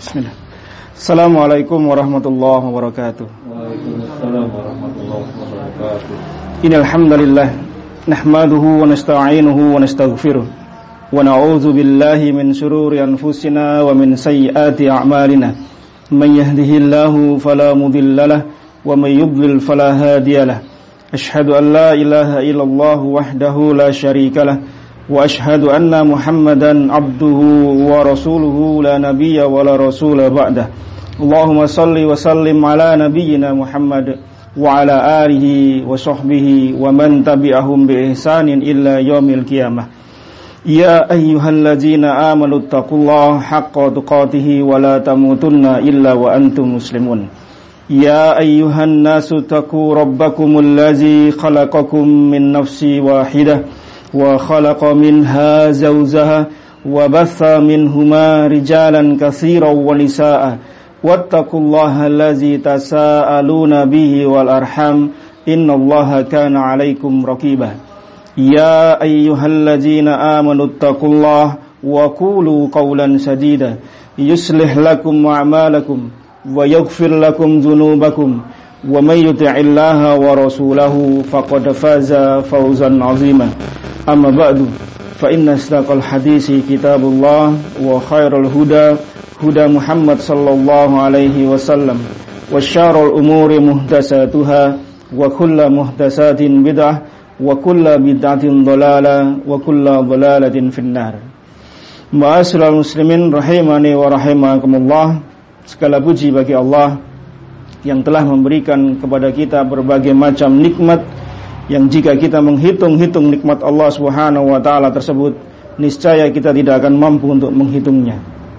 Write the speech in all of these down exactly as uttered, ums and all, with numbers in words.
Bismillah. Assalamualaikum warahmatullahi wabarakatuh. Waalaikumsalam warahmatullahi wabarakatuh. Innal hamdalillah nahmaduhu wa nasta'inuhu wa nastaghfiruh wa na'udzu billahi min shururi anfusina wa min sayyiati a'malina. Man yahdihillahu fala mudilla lahu wa man yudlil fala hadiya lahu. Asyhadu an la ilaha illallah wahdahu la syarika lahu wa asyhadu anna Muhammadan abduhu wa rasuluhu la nabiyya wa la rasula ba'dah. Allahumma salli wa sallim ala nabiyyina Muhammad wa ala alihi wa sahbihi wa man tabi'ahum bi ihsanin illa yaumil qiyamah. Ya ayyuhalladzina amanu taqullaha haqqa tuqatih wa la tamutunna illa wa antum muslimun. Ya ayyuhan nasu taqu rabbakumul ladzi khalaqakum min nafsin wahidah wa khalaqa minha zawjaha wa batha minhuma rijalan katsiran wa nisaa'a wattaqullaha allazi tasaaluna bihi wal arham innallaha kana 'alaikum raqiba. Ya ayyuhallazina amanu taqullaha wa qulu qawlan sadida yuslih lakum a'malakum wa yaghfir lakum dhunubakum wa may yuti'illaha wa rasulahu faqad faza fawzan 'azima. Amma ba'du, fa inna asdaqal hadisi kitabullah wa khairal huda huda Muhammad sallallahu alaihi wasallam wa syarrul umuri muhdatsatuha wa kullu muhdatsatin bid'ah wa kullu bid'atin dhalalah wa kullu dhalalatin finnar. Ma'asyiral muslimin rahimani wa rahimakumullah. Segala puji bagi Allah yang telah memberikan kepada kita berbagai macam nikmat, yang jika kita menghitung-hitung nikmat Allah Subhanahu wa taala tersebut, niscaya kita tidak akan mampu untuk menghitungnya.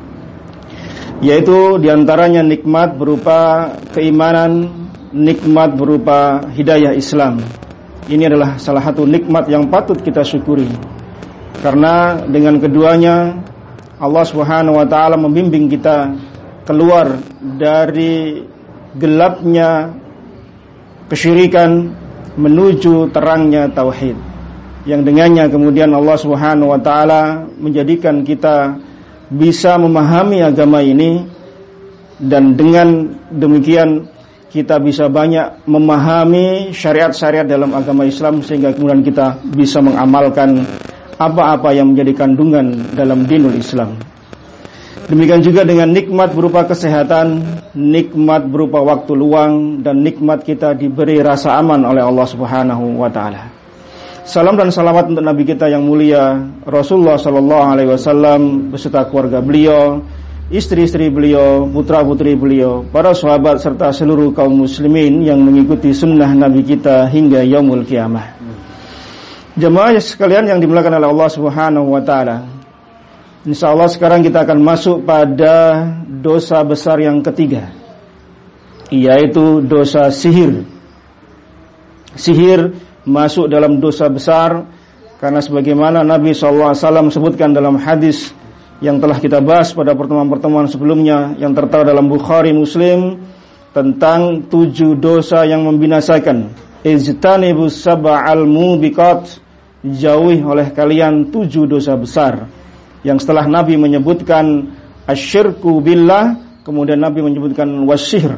Yaitu diantaranya nikmat berupa keimanan, nikmat berupa hidayah Islam. Ini adalah salah satu nikmat yang patut kita syukuri, karena dengan keduanya Allah Subhanahu wa taala membimbing kita keluar dari gelapnya kesyirikan menuju terangnya tauhid, yang dengannya kemudian Allah Subhanahu wa taala menjadikan kita bisa memahami agama ini, dan dengan demikian kita bisa banyak memahami syariat-syariat dalam agama Islam, sehingga kemudian kita bisa mengamalkan apa-apa yang menjadi kandungan dalam dinul Islam. Demikian juga dengan nikmat berupa kesehatan, nikmat berupa waktu luang, dan nikmat kita diberi rasa aman oleh Allah Subhanahu wa taala. Salam dan salawat untuk Nabi kita yang mulia Rasulullah sallallahu alaihi wasallam beserta keluarga beliau, istri-istri beliau, putra-putri beliau, para sahabat serta seluruh kaum muslimin yang mengikuti sunnah Nabi kita hingga yaumul qiyamah. Jemaah sekalian yang dimuliakan oleh Allah Subhanahu wa taala, insyaallah sekarang kita akan masuk pada dosa besar yang ketiga, yaitu dosa sihir. Sihir masuk dalam dosa besar karena sebagaimana Nabi shallallahu alaihi wasallam sebutkan dalam hadis yang telah kita bahas pada pertemuan-pertemuan sebelumnya, yang tertera dalam Bukhari Muslim, tentang tujuh dosa yang membinasakan. Ijtanibus sab'al mubiqat, jauhi oleh kalian tujuh dosa besar. Yang setelah Nabi menyebutkan asyirku billah, kemudian Nabi menyebutkan wasyihir.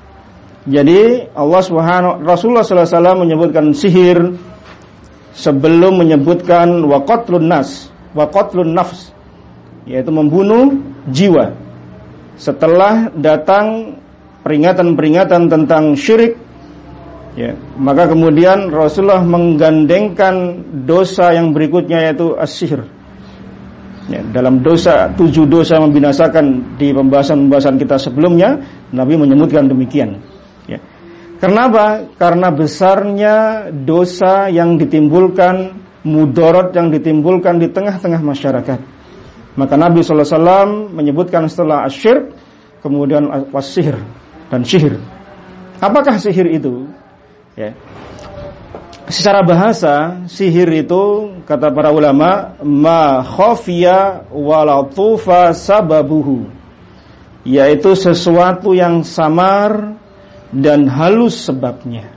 Jadi Allah Subhanahu Rasulullah sallallahu alaihi wasallam menyebutkan sihir sebelum menyebutkan waqatlun nas, waqatlun nafs, yaitu membunuh jiwa. Setelah datang peringatan-peringatan tentang syirik, ya, maka kemudian Rasulullah menggandengkan dosa yang berikutnya, yaitu as-sihir. Ya, dalam dosa, tujuh dosa membinasakan di pembahasan-pembahasan kita sebelumnya, Nabi menyebutkan demikian. Ya. Kenapa? Karena besarnya dosa yang ditimbulkan, mudarat yang ditimbulkan di tengah-tengah masyarakat. Maka Nabi sallallahu alaihi wasallam menyebutkan setelah asyirk, kemudian was-sihir dan sihir. Apakah sihir itu? Ya. Secara bahasa, sihir itu, kata para ulama, ma khafiya wa latufa sababuhu, yaitu sesuatu yang samar dan halus sebabnya.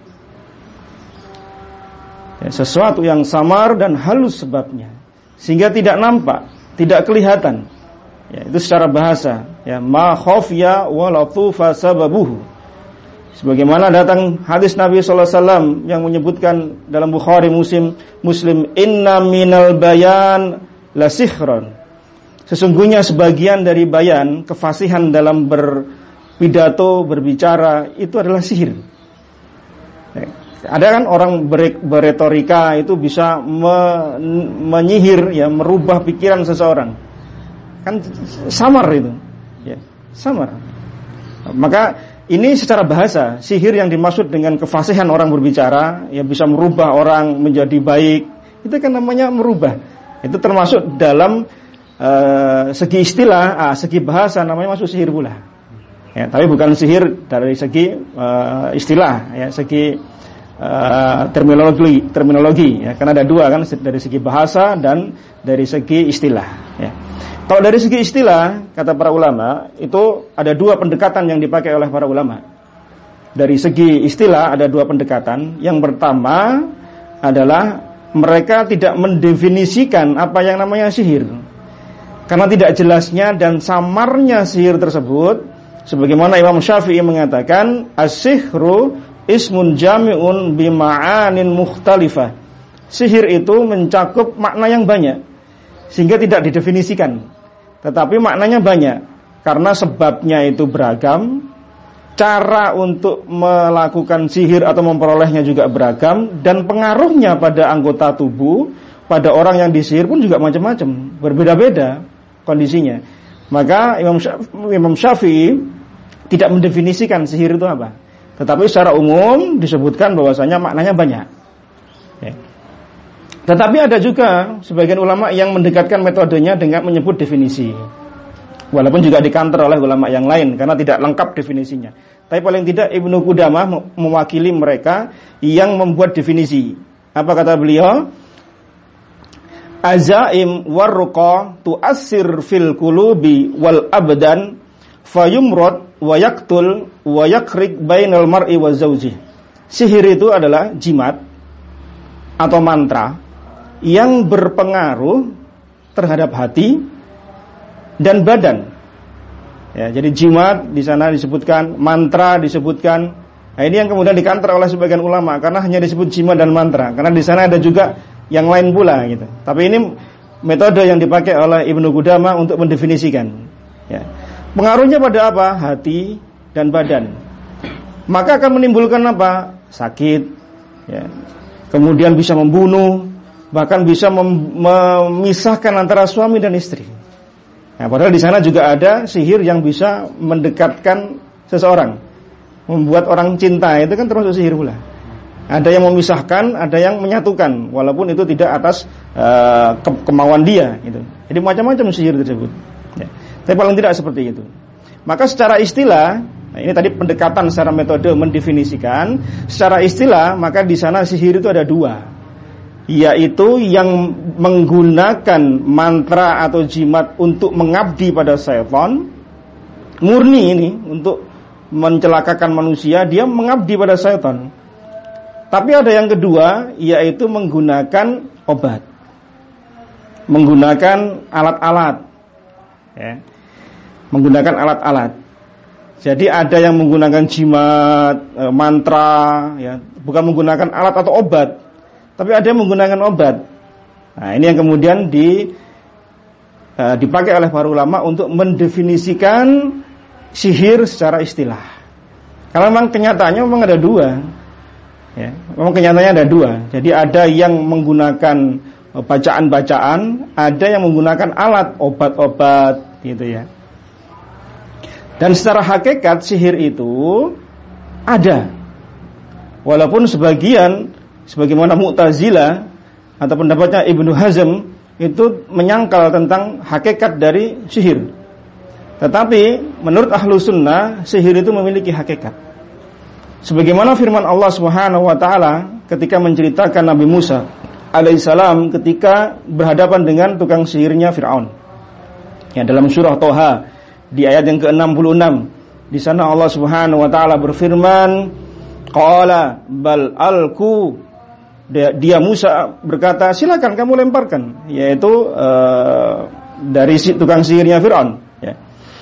Ya, sesuatu yang samar dan halus sebabnya, sehingga tidak nampak, tidak kelihatan. Ya, itu secara bahasa. ya, ma khafiya wa latufa sababuhu. Sebagaimana datang hadis Nabi sallallahu alaihi wasallam yang menyebutkan dalam Bukhari Muslim, Muslim inna minal bayan la sihran. Sesungguhnya sebagian dari bayan, kefasihan dalam berpidato, berbicara itu adalah sihir. Ada kan orang beretorika itu bisa me- menyihir, ya, merubah pikiran seseorang. Kan samar itu, ya, samar. Maka ini secara bahasa, sihir yang dimaksud dengan kefasihan orang berbicara, ya, bisa merubah orang menjadi baik. Itu kan namanya merubah. Itu termasuk dalam uh, segi istilah, ah, segi bahasa namanya masuk sihir pula. Ya, tapi bukan sihir dari segi uh, istilah, ya, segi uh, terminologi, terminologi. Ya, karena ada dua kan, dari segi bahasa dan dari segi istilah. Ya. Kalau dari segi istilah, kata para ulama, itu ada dua pendekatan yang dipakai oleh para ulama. Dari segi istilah ada dua pendekatan. Yang pertama adalah mereka tidak mendefinisikan apa yang namanya sihir. Karena tidak jelasnya dan samarnya sihir tersebut, sebagaimana Imam Syafi'i mengatakan, as-sihru ismun jami'un bima'anin mukhtalifah. Sihir itu mencakup makna yang banyak, sehingga tidak didefinisikan. Tetapi maknanya banyak, karena sebabnya itu beragam, cara untuk melakukan sihir atau memperolehnya juga beragam, dan pengaruhnya pada anggota tubuh, pada orang yang disihir pun juga macam-macam, berbeda-beda kondisinya. Maka Imam Syafi'i, Imam Syafi'i tidak mendefinisikan sihir itu apa, tetapi secara umum disebutkan bahwasanya maknanya banyak. Ya. Tetapi ada juga sebagian ulama yang mendekatkan metodenya dengan menyebut definisi. Walaupun juga dikantor oleh ulama yang lain karena tidak lengkap definisinya. Tapi paling tidak Ibnu Qudamah mewakili mereka yang membuat definisi. Apa kata beliau? Azaim warruqa tu'assir fil qulubi wal abdan fayumrad wa yaqtul wa yakrik bainal mar'i wa zawji. Sihir itu adalah jimat atau mantra yang berpengaruh terhadap hati dan badan. Ya, jadi jimat di sana disebutkan, mantra disebutkan. Nah, ini yang kemudian dikantor oleh sebagian ulama karena hanya disebut jimat dan mantra. Karena di sana ada juga yang lain pula gitu. Tapi ini metode yang dipakai oleh Ibnu Qudamah untuk mendefinisikan. Ya. Pengaruhnya pada apa? Hati dan badan. Maka akan menimbulkan apa? Sakit. Ya. Kemudian bisa membunuh. Bahkan bisa mem- memisahkan antara suami dan istri. Nah, padahal di sana juga ada sihir yang bisa mendekatkan seseorang, membuat orang cinta, itu kan termasuk sihir pula. Ada yang memisahkan, ada yang menyatukan, walaupun itu tidak atas uh, ke- kemauan dia. Gitu. Jadi macam-macam sihir tersebut. Ya. Tapi paling tidak seperti itu. Maka secara istilah, nah ini tadi pendekatan secara metode mendefinisikan, secara istilah maka di sana sihir itu ada dua. Yaitu yang menggunakan mantra atau jimat untuk mengabdi pada syaitan, murni ini untuk mencelakakan manusia, dia mengabdi pada syaitan. Tapi ada yang kedua, yaitu menggunakan obat, menggunakan alat-alat, ya, menggunakan alat-alat. Jadi ada yang menggunakan jimat, mantra, ya, bukan menggunakan alat atau obat. Tapi ada yang menggunakan obat. Nah, ini yang kemudian di, uh, dipakai oleh para ulama untuk mendefinisikan sihir secara istilah. Karena memang kenyataannya memang ada dua. Ya, memang kenyataannya ada dua. Jadi ada yang menggunakan bacaan-bacaan, ada yang menggunakan alat, obat-obat, gitu ya. Dan secara hakikat sihir itu ada. Walaupun sebagian sebagaimana Mu'tazilah atau pendapatnya Ibnu Hazm itu menyangkal tentang hakikat dari sihir. Tetapi menurut ahlu sunnah, sihir itu memiliki hakikat. Sebagaimana firman Allah Subhanahu wa taala ketika menceritakan Nabi Musa alaihissalam ketika berhadapan dengan tukang sihirnya Fir'aun. Ya, dalam surah Toha di ayat yang ke enam puluh enam, di sana Allah Subhanahu wa taala berfirman, qala bal alku, dia, dia Musa berkata, silakan kamu lemparkan, yaitu uh, dari si, tukang sihirnya Fir'aun, ya.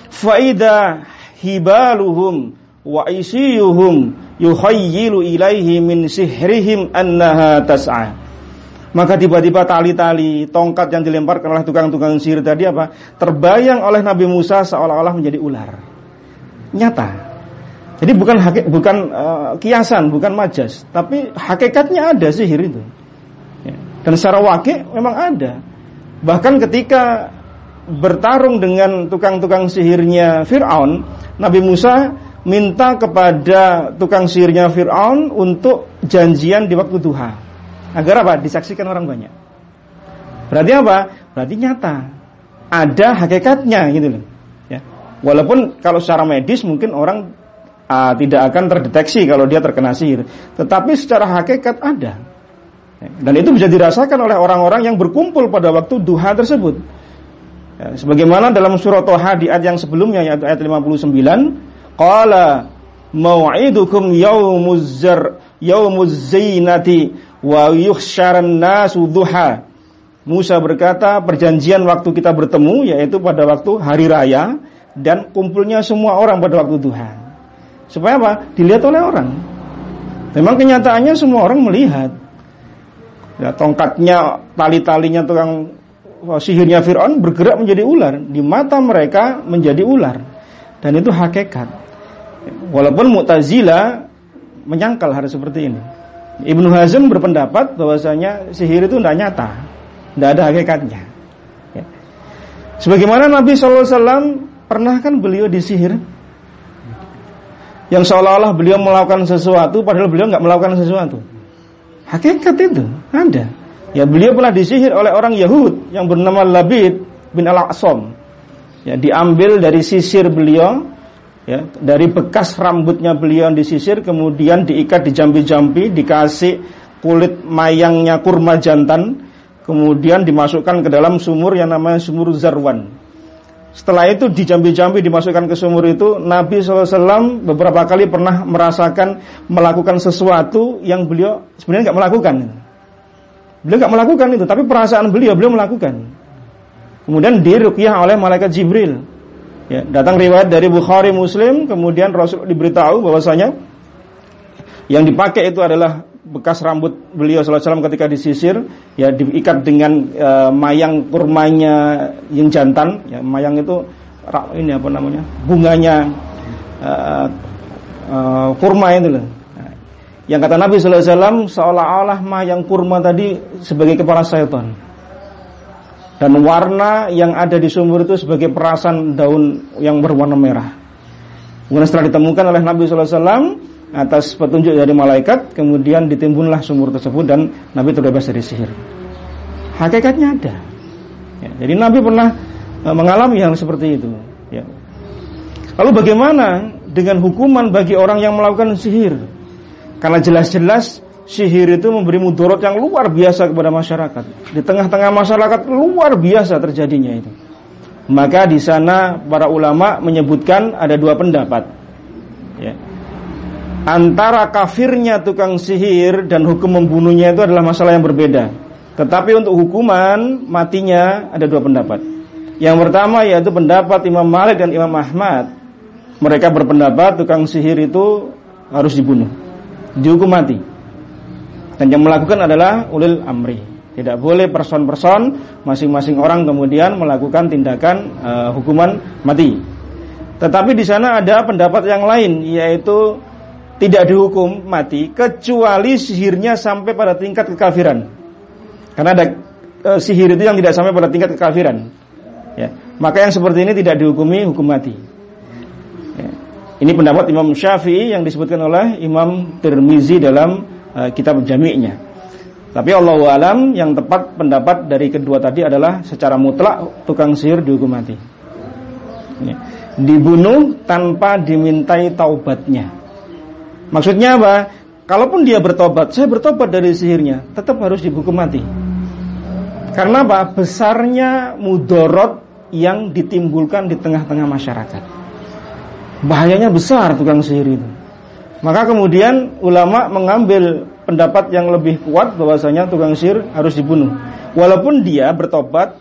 Faida hibaluhum wa isiyuhum yukhayyilu ilaihi min sihrihim annaha tas'a. Maka tiba-tiba tali-tali tongkat yang dilemparkan oleh tukang-tukang sihir tadi apa? Terbayang oleh Nabi Musa seolah-olah menjadi ular. Nyata. Jadi bukan hakik, bukan uh, kiasan, bukan majas, tapi hakikatnya ada sihir itu. Ya. Dan secara wakil memang ada. Bahkan ketika bertarung dengan tukang-tukang sihirnya Fir'aun, Nabi Musa minta kepada tukang sihirnya Fir'aun untuk janjian di waktu duha. Agar apa? Disaksikan orang banyak. Berarti apa? Berarti nyata. Ada hakikatnya gitu loh. Ya. Walaupun kalau secara medis mungkin orang uh, tidak akan terdeteksi kalau dia terkena sihir. Tetapi secara hakikat ada. Ya. Dan itu bisa dirasakan oleh orang-orang yang berkumpul pada waktu duha tersebut. Ya. Sebagaimana dalam surah Toha di ayat yang sebelumnya, yaitu ayat lima puluh sembilan, qala mau'idukum yaumuz zar yaumuz zinati wa yuhsyaran nasu duha. Musa berkata, perjanjian waktu kita bertemu yaitu pada waktu hari raya dan kumpulnya semua orang pada waktu duha. Supaya apa? Dilihat oleh orang. Memang kenyataannya semua orang melihat. Ya, tongkatnya, tali-talinya tukang sihirnya Fir'aun bergerak menjadi ular. Di mata mereka menjadi ular. Dan itu hakikat. Walaupun Mu'tazilah menyangkal hal seperti ini. Ibnu Hazm berpendapat bahwasanya sihir itu tidak nyata, tidak ada hakikatnya. Ya. Sebagaimana Nabi shallallahu alaihi wasallam pernah kan beliau disihir, yang seolah-olah beliau melakukan sesuatu, padahal beliau nggak melakukan sesuatu. Hakikat itu ada. Ya, beliau pernah disihir oleh orang Yahud yang bernama Labid bin Al-Aqsam. Ya, diambil dari sisir beliau. Ya, dari bekas rambutnya beliau disisir, kemudian diikat di jambi-jambi, dikasih kulit mayangnya kurma jantan, kemudian dimasukkan ke dalam sumur yang namanya sumur Zarwan. Setelah itu di jambi-jambi dimasukkan ke sumur itu, Nabi shallallahu alaihi wasallam beberapa kali pernah merasakan melakukan sesuatu yang beliau sebenarnya nggak melakukan. Beliau nggak melakukan itu, tapi perasaan beliau beliau melakukan. Kemudian diruqyah oleh malaikat Jibril. Ya, datang riwayat dari Bukhari Muslim, kemudian Rasul diberitahu bahwasanya yang dipakai itu adalah bekas rambut beliau sallallahu alaihi wasallam ketika disisir, ya diikat dengan uh, mayang kurmanya yang jantan, ya mayang itu ini apa namanya? Bunganya uh, uh, kurma itu loh. Nah, yang kata Nabi sallallahu alaihi wasallam seolah-olah mayang kurma tadi sebagai kepala syaitan. Dan warna yang ada di sumur itu sebagai perasan daun yang berwarna merah. Kemudian setelah ditemukan oleh Nabi shallallahu alaihi wasallam atas petunjuk dari malaikat, kemudian ditimbunlah sumur tersebut dan Nabi terbebas dari sihir. Hakikatnya ada. Ya, jadi Nabi pernah uh, mengalami hal seperti itu. Ya. Lalu bagaimana dengan hukuman bagi orang yang melakukan sihir? Karena jelas-jelas sihir itu memberi mudarat yang luar biasa kepada masyarakat. Di tengah-tengah masyarakat luar biasa terjadinya itu. Maka di sana para ulama menyebutkan ada dua pendapat. Ya. Antara kafirnya tukang sihir dan hukum membunuhnya itu adalah masalah yang berbeda. Tetapi untuk hukuman matinya ada dua pendapat. Yang pertama yaitu pendapat Imam Malik dan Imam Ahmad. Mereka berpendapat tukang sihir itu harus dibunuh, dihukum mati. Dan yang melakukan adalah ulil amri. Tidak boleh person-person, masing-masing orang kemudian melakukan tindakan uh, hukuman mati. Tetapi di sana ada pendapat yang lain, yaitu tidak dihukum mati kecuali sihirnya sampai pada tingkat kekafiran. Karena ada uh, sihir itu yang tidak sampai pada tingkat kekafiran. Ya. Maka yang seperti ini tidak dihukumi hukum mati. Ya. Ini pendapat Imam Syafi'i yang disebutkan oleh Imam Tirmizi dalam kitab jami'nya. Tapi Allahu alam yang tepat pendapat dari kedua tadi adalah secara mutlak tukang sihir dihukum mati. Ya. Dibunuh tanpa dimintai taubatnya. Maksudnya apa? Kalaupun dia bertobat, saya bertobat dari sihirnya, tetap harus dihukum mati. Karena apa? Besarnya mudarat yang ditimbulkan di tengah-tengah masyarakat. Bahayanya besar tukang sihir itu. Maka kemudian ulama mengambil pendapat yang lebih kuat bahwasanya tukang sihir harus dibunuh. Walaupun dia bertobat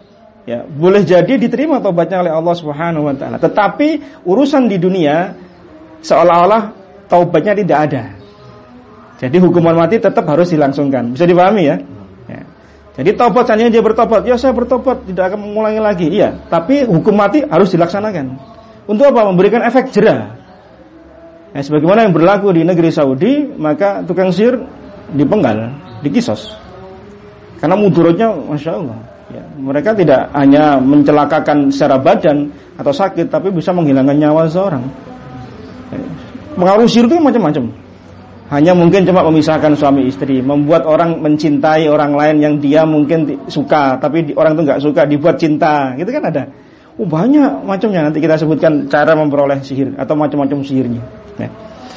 ya, boleh jadi diterima taubatnya oleh Allah Subhanahu wa taala. Tetapi urusan di dunia seolah-olah taubatnya tidak ada. Jadi hukuman mati tetap harus dilangsungkan. Bisa dipahami ya? Ya. Jadi taubat hanya dia bertobat, ya saya bertobat tidak akan mengulangi lagi. Iya, tapi hukum mati harus dilaksanakan. Untuk apa? Memberikan efek jera. Ya, sebagaimana yang berlaku di negeri Saudi, maka tukang sihir dipenggal, dikisos. Karena mudaratnya Masya Allah ya, mereka tidak hanya mencelakakan secara badan atau sakit, tapi bisa menghilangkan nyawa seorang. ya. Pengaruh sihir itu macam-macam. Hanya mungkin cuma memisahkan suami istri, membuat orang mencintai orang lain yang dia mungkin suka, tapi orang itu nggak suka, dibuat cinta, gitu kan ada. Oh, banyak macamnya, nanti kita sebutkan cara memperoleh sihir atau macam-macam sihirnya. Ya.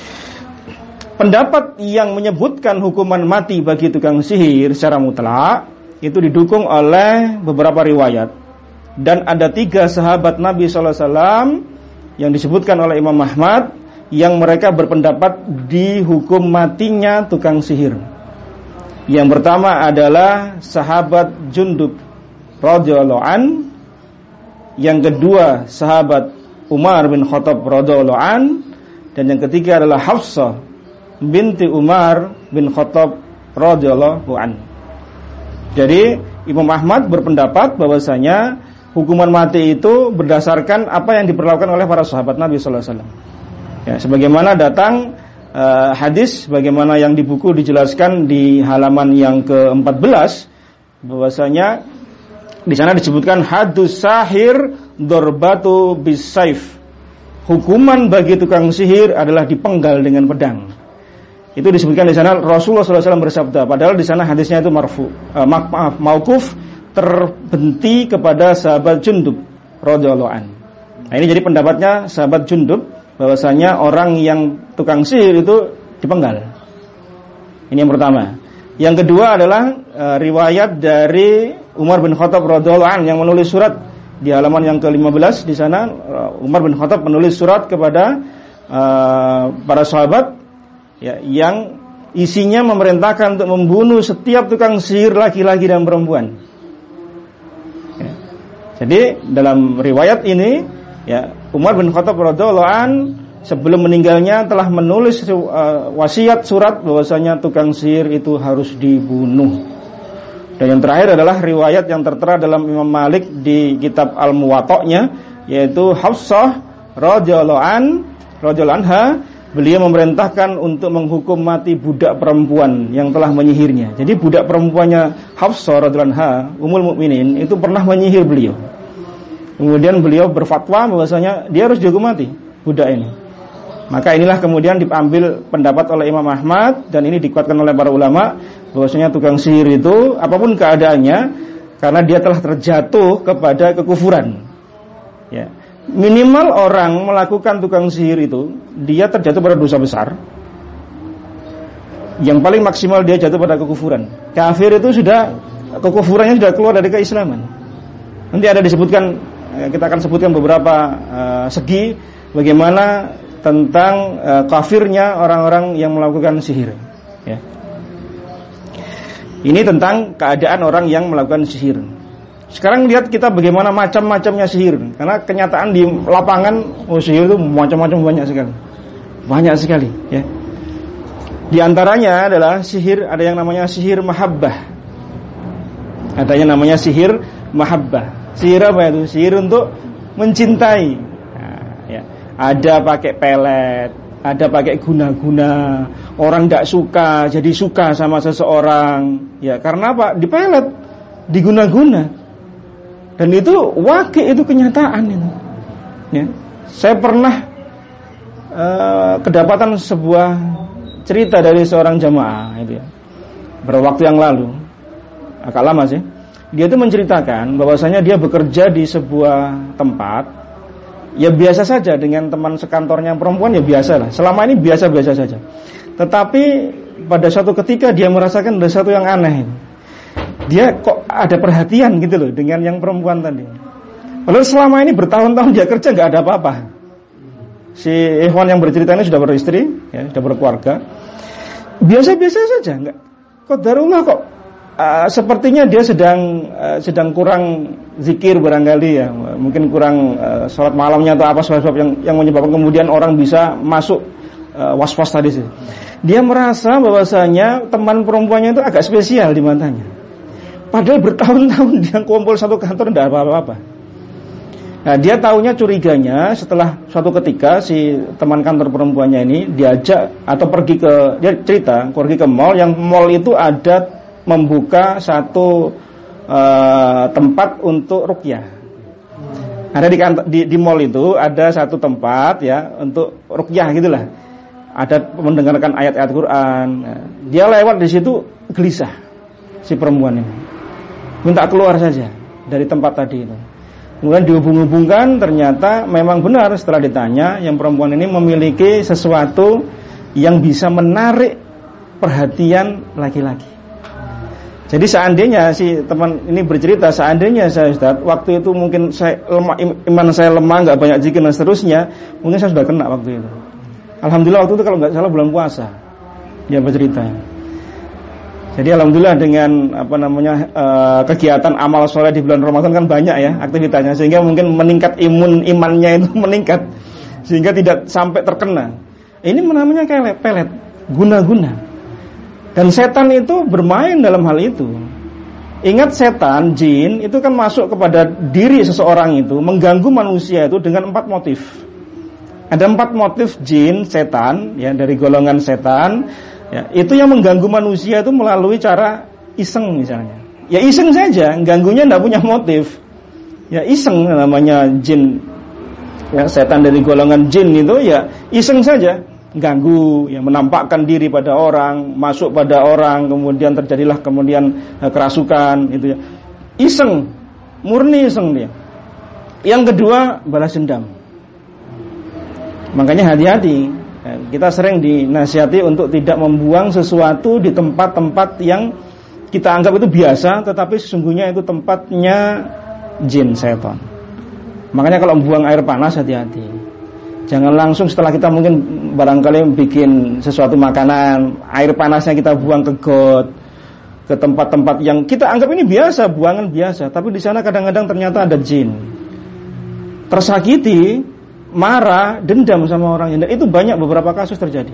Pendapat yang menyebutkan hukuman mati bagi tukang sihir secara mutlak itu didukung oleh beberapa riwayat, dan ada tiga sahabat Nabi shallallahu alaihi wasallam yang disebutkan oleh Imam Ahmad yang mereka berpendapat dihukum matinya tukang sihir. Yang pertama adalah sahabat Jundub radhiyallahu an, yang kedua sahabat Umar bin Khattab radhiyallahu an, dan yang ketiga adalah Hafsah binti Umar bin Khattab radhiyallahu an. Jadi Imam Ahmad berpendapat bahwasanya hukuman mati itu berdasarkan apa yang diperlakukan oleh para sahabat Nabi sallallahu alaihi wasallam. Ya, sebagaimana datang uh, hadis, bagaimana yang di buku dijelaskan di halaman yang ke empat belas, bahwasanya di sana disebutkan hadus sahir dorbatu bisaif. Hukuman bagi tukang sihir adalah dipenggal dengan pedang. Itu disebutkan di sana Rasulullah sallallahu alaihi wasallam bersabda, padahal di sana hadisnya itu marfu, uh, maaf mauquf, terbenti kepada sahabat Jundub radhiyallahu an. Nah, ini jadi pendapatnya sahabat Jundub bahwasanya orang yang tukang sihir itu dipenggal. Ini yang pertama. Yang kedua adalah uh, riwayat dari Umar bin Khattab radhiyallahu an yang menulis surat di halaman yang ke lima belas. Di sana uh, Umar bin Khattab menulis surat kepada uh, para sahabat ya, yang isinya memerintahkan untuk membunuh setiap tukang sihir laki-laki dan perempuan. Ya. Jadi dalam riwayat ini ya, Umar bin Khattab radhiyallahu an sebelum meninggalnya telah menulis uh, wasiat surat bahwasanya tukang sihir itu harus dibunuh. Dan yang terakhir adalah riwayat yang tertera dalam Imam Malik di kitab Al-Muwatta'nya, yaitu Hafsah radhiyallahu an radhiyallahu anha, beliau memerintahkan untuk menghukum mati budak perempuan yang telah menyihirnya. Jadi budak perempuannya Hafsah radhiyallahu anha, Ummul Mukminin, itu pernah menyihir beliau. Kemudian beliau berfatwa bahwasanya dia harus dihukum mati budak ini. Maka inilah kemudian diambil pendapat oleh Imam Ahmad, dan ini dikuatkan oleh para ulama bahwasanya tukang sihir itu apapun keadaannya, karena dia telah terjatuh kepada kekufuran. Ya. Minimal orang melakukan tukang sihir itu dia terjatuh pada dosa besar. Yang paling maksimal dia jatuh pada kekufuran. Kafir itu sudah kekufurannya sudah keluar dari keislaman. Nanti ada disebutkan, kita akan sebutkan beberapa uh, segi bagaimana tentang uh, kafirnya orang-orang yang melakukan sihir. Ya. Ini tentang keadaan orang yang melakukan sihir. Sekarang lihat kita bagaimana macam-macamnya sihir. Karena kenyataan di lapangan, oh sihir itu macam-macam, banyak sekali. Banyak sekali. Ya. Di antaranya adalah sihir, ada yang namanya sihir mahabbah. Ada yang namanya sihir mahabbah. Sihir apa itu? Sihir untuk mencintai. Nah, ya. Ada pakai pelet, ada pakai guna-guna. Orang tidak suka, jadi suka sama seseorang. Ya, karena apa? Dipelet, diguna-guna. Dan itu wakil, itu kenyataan itu. Ya. Saya pernah uh, kedapatan sebuah cerita dari seorang jamaah itu ya, beberapa waktu yang lalu, agak lama sih. Dia itu menceritakan bahwasanya dia bekerja di sebuah tempat. Ya biasa saja dengan teman sekantornya yang perempuan, ya biasa lah. Selama ini biasa-biasa saja. Tetapi pada suatu ketika dia merasakan ada sesuatu yang aneh. Dia kok ada perhatian gitu loh dengan yang perempuan tadi. Padahal selama ini bertahun-tahun dia kerja nggak ada apa-apa. Si ikhwan yang bercerita ini sudah beristri, ya, sudah berkeluarga. Biasa-biasa saja, nggak. Kok darullah kok uh, sepertinya dia sedang uh, sedang kurang zikir barangkali ya, mungkin kurang uh, sholat malamnya atau apa sebab yang yang menyebabkan kemudian orang bisa masuk uh, was-was tadi sih. Dia merasa bahwasanya teman perempuannya itu agak spesial di matanya. Padahal bertahun-tahun dia kumpul satu kantor tidak apa-apa. Nah, dia taunya curiganya setelah suatu ketika si teman kantor perempuannya ini diajak atau pergi ke, dia cerita pergi ke mall, yang mall itu ada membuka satu uh, tempat untuk ruqyah. Ada di, kantor, di di mall itu ada satu tempat ya untuk ruqyah gitulah. Ada mendengarkan ayat-ayat Quran. Nah, dia lewat di situ gelisah si perempuan ini. Minta keluar saja dari tempat tadi itu. Kemudian dihubung-hubungkan, ternyata memang benar setelah ditanya yang perempuan ini memiliki sesuatu yang bisa menarik perhatian laki-laki. Jadi seandainya si teman ini bercerita, seandainya saya Ustaz, waktu itu mungkin saya lemah, iman saya lemah, nggak banyak zikir dan seterusnya, mungkin saya sudah kena waktu itu. Alhamdulillah waktu itu kalau nggak salah bulan puasa dia bercerita. Jadi alhamdulillah dengan apa namanya uh, kegiatan amal soleh di bulan Ramadan kan banyak ya aktivitasnya, sehingga mungkin meningkat imun imannya itu meningkat sehingga tidak sampai terkena. Ini namanya kayak pelet, guna-guna. Dan setan itu bermain dalam hal itu. Ingat setan, jin itu kan masuk kepada diri seseorang itu, mengganggu manusia itu dengan empat motif. Ada empat motif jin, setan ya, dari golongan setan. Ya, itu yang mengganggu manusia itu melalui cara iseng misalnya. Ya iseng saja, ganggunya tidak punya motif. Ya iseng namanya jin. Ya, setan dari golongan jin itu ya iseng saja, ganggu, ya menampakkan diri pada orang, masuk pada orang, kemudian terjadilah kemudian eh, kerasukan itu ya. Iseng, murni iseng dia. Yang kedua, balas dendam. Makanya hati-hati. Kita sering dinasihati untuk tidak membuang sesuatu di tempat-tempat yang kita anggap itu biasa, tetapi sesungguhnya itu tempatnya jin, setan. Makanya kalau buang air panas hati-hati. Jangan langsung setelah kita mungkin barangkali bikin sesuatu makanan, air panasnya kita buang ke got, ke tempat-tempat yang kita anggap ini biasa, buangan biasa, tapi di sana kadang-kadang ternyata ada jin. Tersakiti, marah, dendam sama orang yang itu banyak, beberapa kasus terjadi.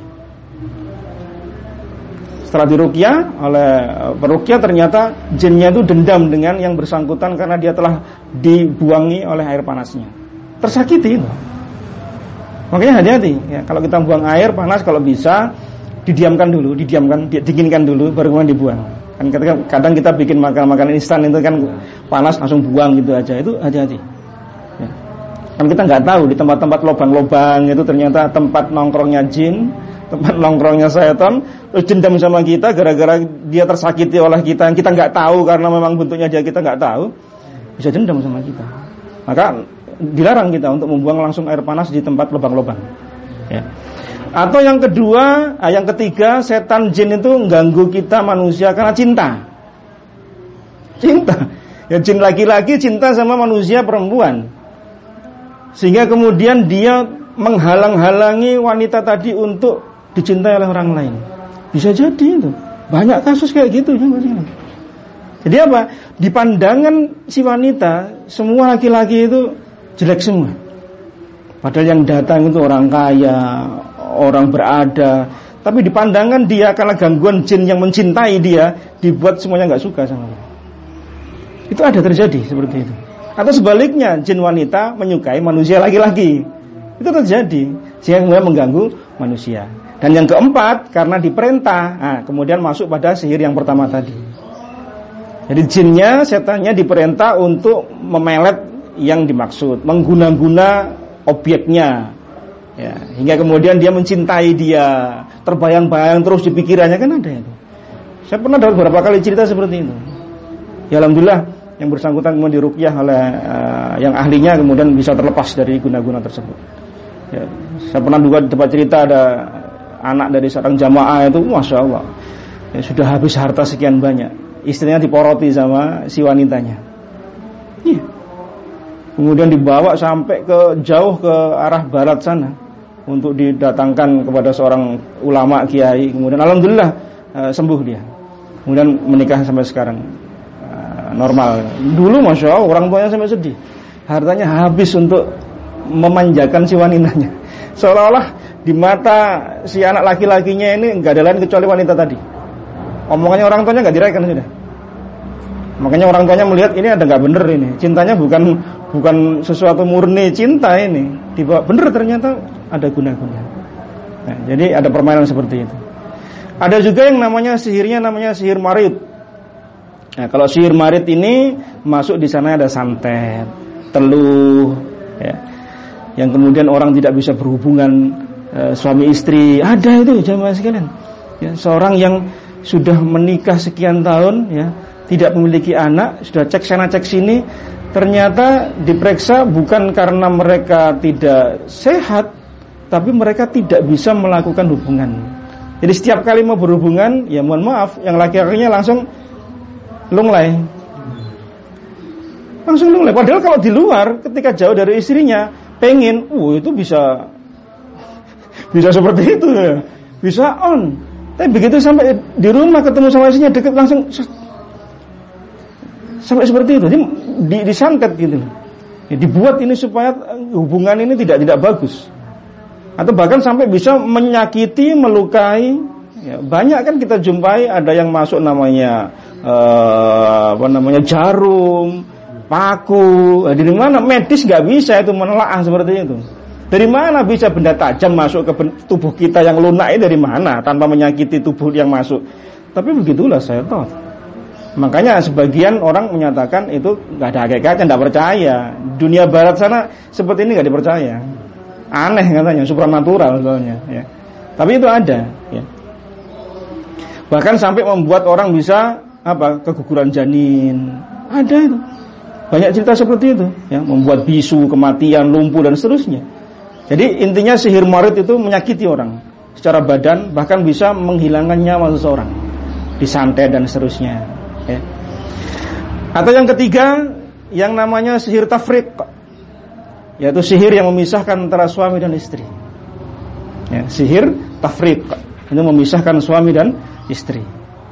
Setelah diruqyah oleh peruqyah ternyata jinnya itu dendam dengan yang bersangkutan karena dia telah dibuangi oleh air panasnya. Tersakiti itu. Makanya hati-hati ya, kalau kita buang air panas kalau bisa didiamkan dulu, didiamkan, dinginkan dulu baru kemudian dibuang. Kan kadang kita bikin makanan-makanan instan itu kan panas langsung buang gitu aja, itu hati-hati. Ya. Kan kita nggak tahu di tempat-tempat lobang-lobang itu ternyata tempat nongkrongnya jin, tempat nongkrongnya setan, terus dendam sama kita gara-gara dia tersakiti oleh kita yang kita nggak tahu karena memang bentuknya dia kita nggak tahu, bisa dendam sama kita. Maka dilarang kita untuk membuang langsung air panas di tempat lobang-lobang. Ya. Atau yang kedua, yang ketiga, setan jin itu mengganggu kita manusia karena cinta. Cinta. Ya jin laki-laki cinta sama manusia perempuan. Sehingga kemudian dia menghalang-halangi wanita tadi untuk dicintai oleh orang lain. Bisa jadi itu. Banyak kasus kayak gitu. Jadi apa? Di pandangan si wanita, semua laki-laki itu jelek semua. Padahal yang datang itu orang kaya, orang berada. Tapi di pandangan dia, karena gangguan jin yang mencintai dia, dibuat semuanya gak suka sama dia. Itu ada terjadi seperti itu. Atau sebaliknya, jin wanita menyukai manusia laki-laki. Itu terjadi, sehingga kemudian mengganggu manusia. Dan yang keempat, karena diperintah, nah, kemudian masuk pada sihir yang pertama tadi. Jadi jinnya, setannya diperintah untuk memelet yang dimaksud, mengguna-guna objeknya, ya, hingga kemudian dia mencintai dia, terbayang-bayang terus di pikirannya, kan ada itu. Saya pernah dapat beberapa kali cerita seperti itu. Ya alhamdulillah, yang bersangkutan kemudian diruqyah oleh uh, yang ahlinya, kemudian bisa terlepas dari guna-guna tersebut. Ya, saya pernah juga dapat cerita ada anak dari seorang jamaah itu, masya Allah, ya, sudah habis harta sekian banyak, istrinya diporoti sama si wanitanya. Iya. Kemudian dibawa sampai ke jauh ke arah barat sana untuk didatangkan kepada seorang ulama kiai. Kemudian alhamdulillah uh, sembuh dia. kemudian menikah sampai sekarang uh, normal. Dulu masya Allah orang tuanya sampai sedih, hartanya habis untuk memanjakan si wanitanya, seolah-olah di mata si anak laki-lakinya ini nggak ada lain kecuali wanita tadi. Omongannya orang tuanya nggak diraikan sudah. Makanya orang tuanya melihat ini ada nggak bener ini, cintanya bukan bukan sesuatu murni cinta ini, tiba bener ternyata ada guna-guna. Nah, jadi ada permainan seperti itu. Ada juga yang namanya sihirnya namanya sihir marid. Nah, kalau sihir marid ini masuk di sana ada santet, teluh, ya, yang kemudian orang tidak bisa berhubungan e, suami istri. Ada itu jamaah sekalian. Ya, seorang yang sudah menikah sekian tahun, ya, tidak memiliki anak, sudah cek sana cek sini, ternyata diperiksa bukan karena mereka tidak sehat, tapi mereka tidak bisa melakukan hubungan. Jadi setiap kali mau berhubungan, ya mohon maaf, yang laki-lakinya langsung lunglai, langsung lunglai. Padahal kalau di luar, ketika jauh dari istrinya, pengen, uh itu bisa, bisa seperti itu, ya, bisa on. Tapi begitu sampai di rumah ketemu sama istrinya deket langsung. Sampai seperti itu, jadi di, disantet gitu, ya, dibuat ini supaya hubungan ini tidak tidak bagus, atau bahkan sampai bisa menyakiti, melukai. Ya, banyak kan kita jumpai ada yang masuk namanya uh, apa namanya jarum, paku. Nah, dari mana medis nggak bisa itu menelaah seperti itu. Dari mana bisa benda tajam masuk ke tubuh kita yang lunak ini dari mana tanpa menyakiti tubuh yang masuk? Tapi begitulah saya tahu. Makanya sebagian orang menyatakan itu nggak ada hakikatnya, nggak percaya. Dunia barat sana seperti ini nggak dipercaya. Aneh katanya, supranatural soalnya. Ya. Tapi itu ada. Ya. Bahkan sampai membuat orang bisa apa keguguran janin. Ada itu. Banyak cerita seperti itu. Ya. Membuat bisu, kematian, lumpuh dan seterusnya. Jadi intinya sihir marid itu menyakiti orang secara badan, bahkan bisa menghilangkan nyawa seseorang, disantet dan seterusnya. Ya. Atau yang ketiga yang namanya sihir tafriq, yaitu sihir yang memisahkan antara suami dan istri. Ya, sihir tafriq itu memisahkan suami dan istri.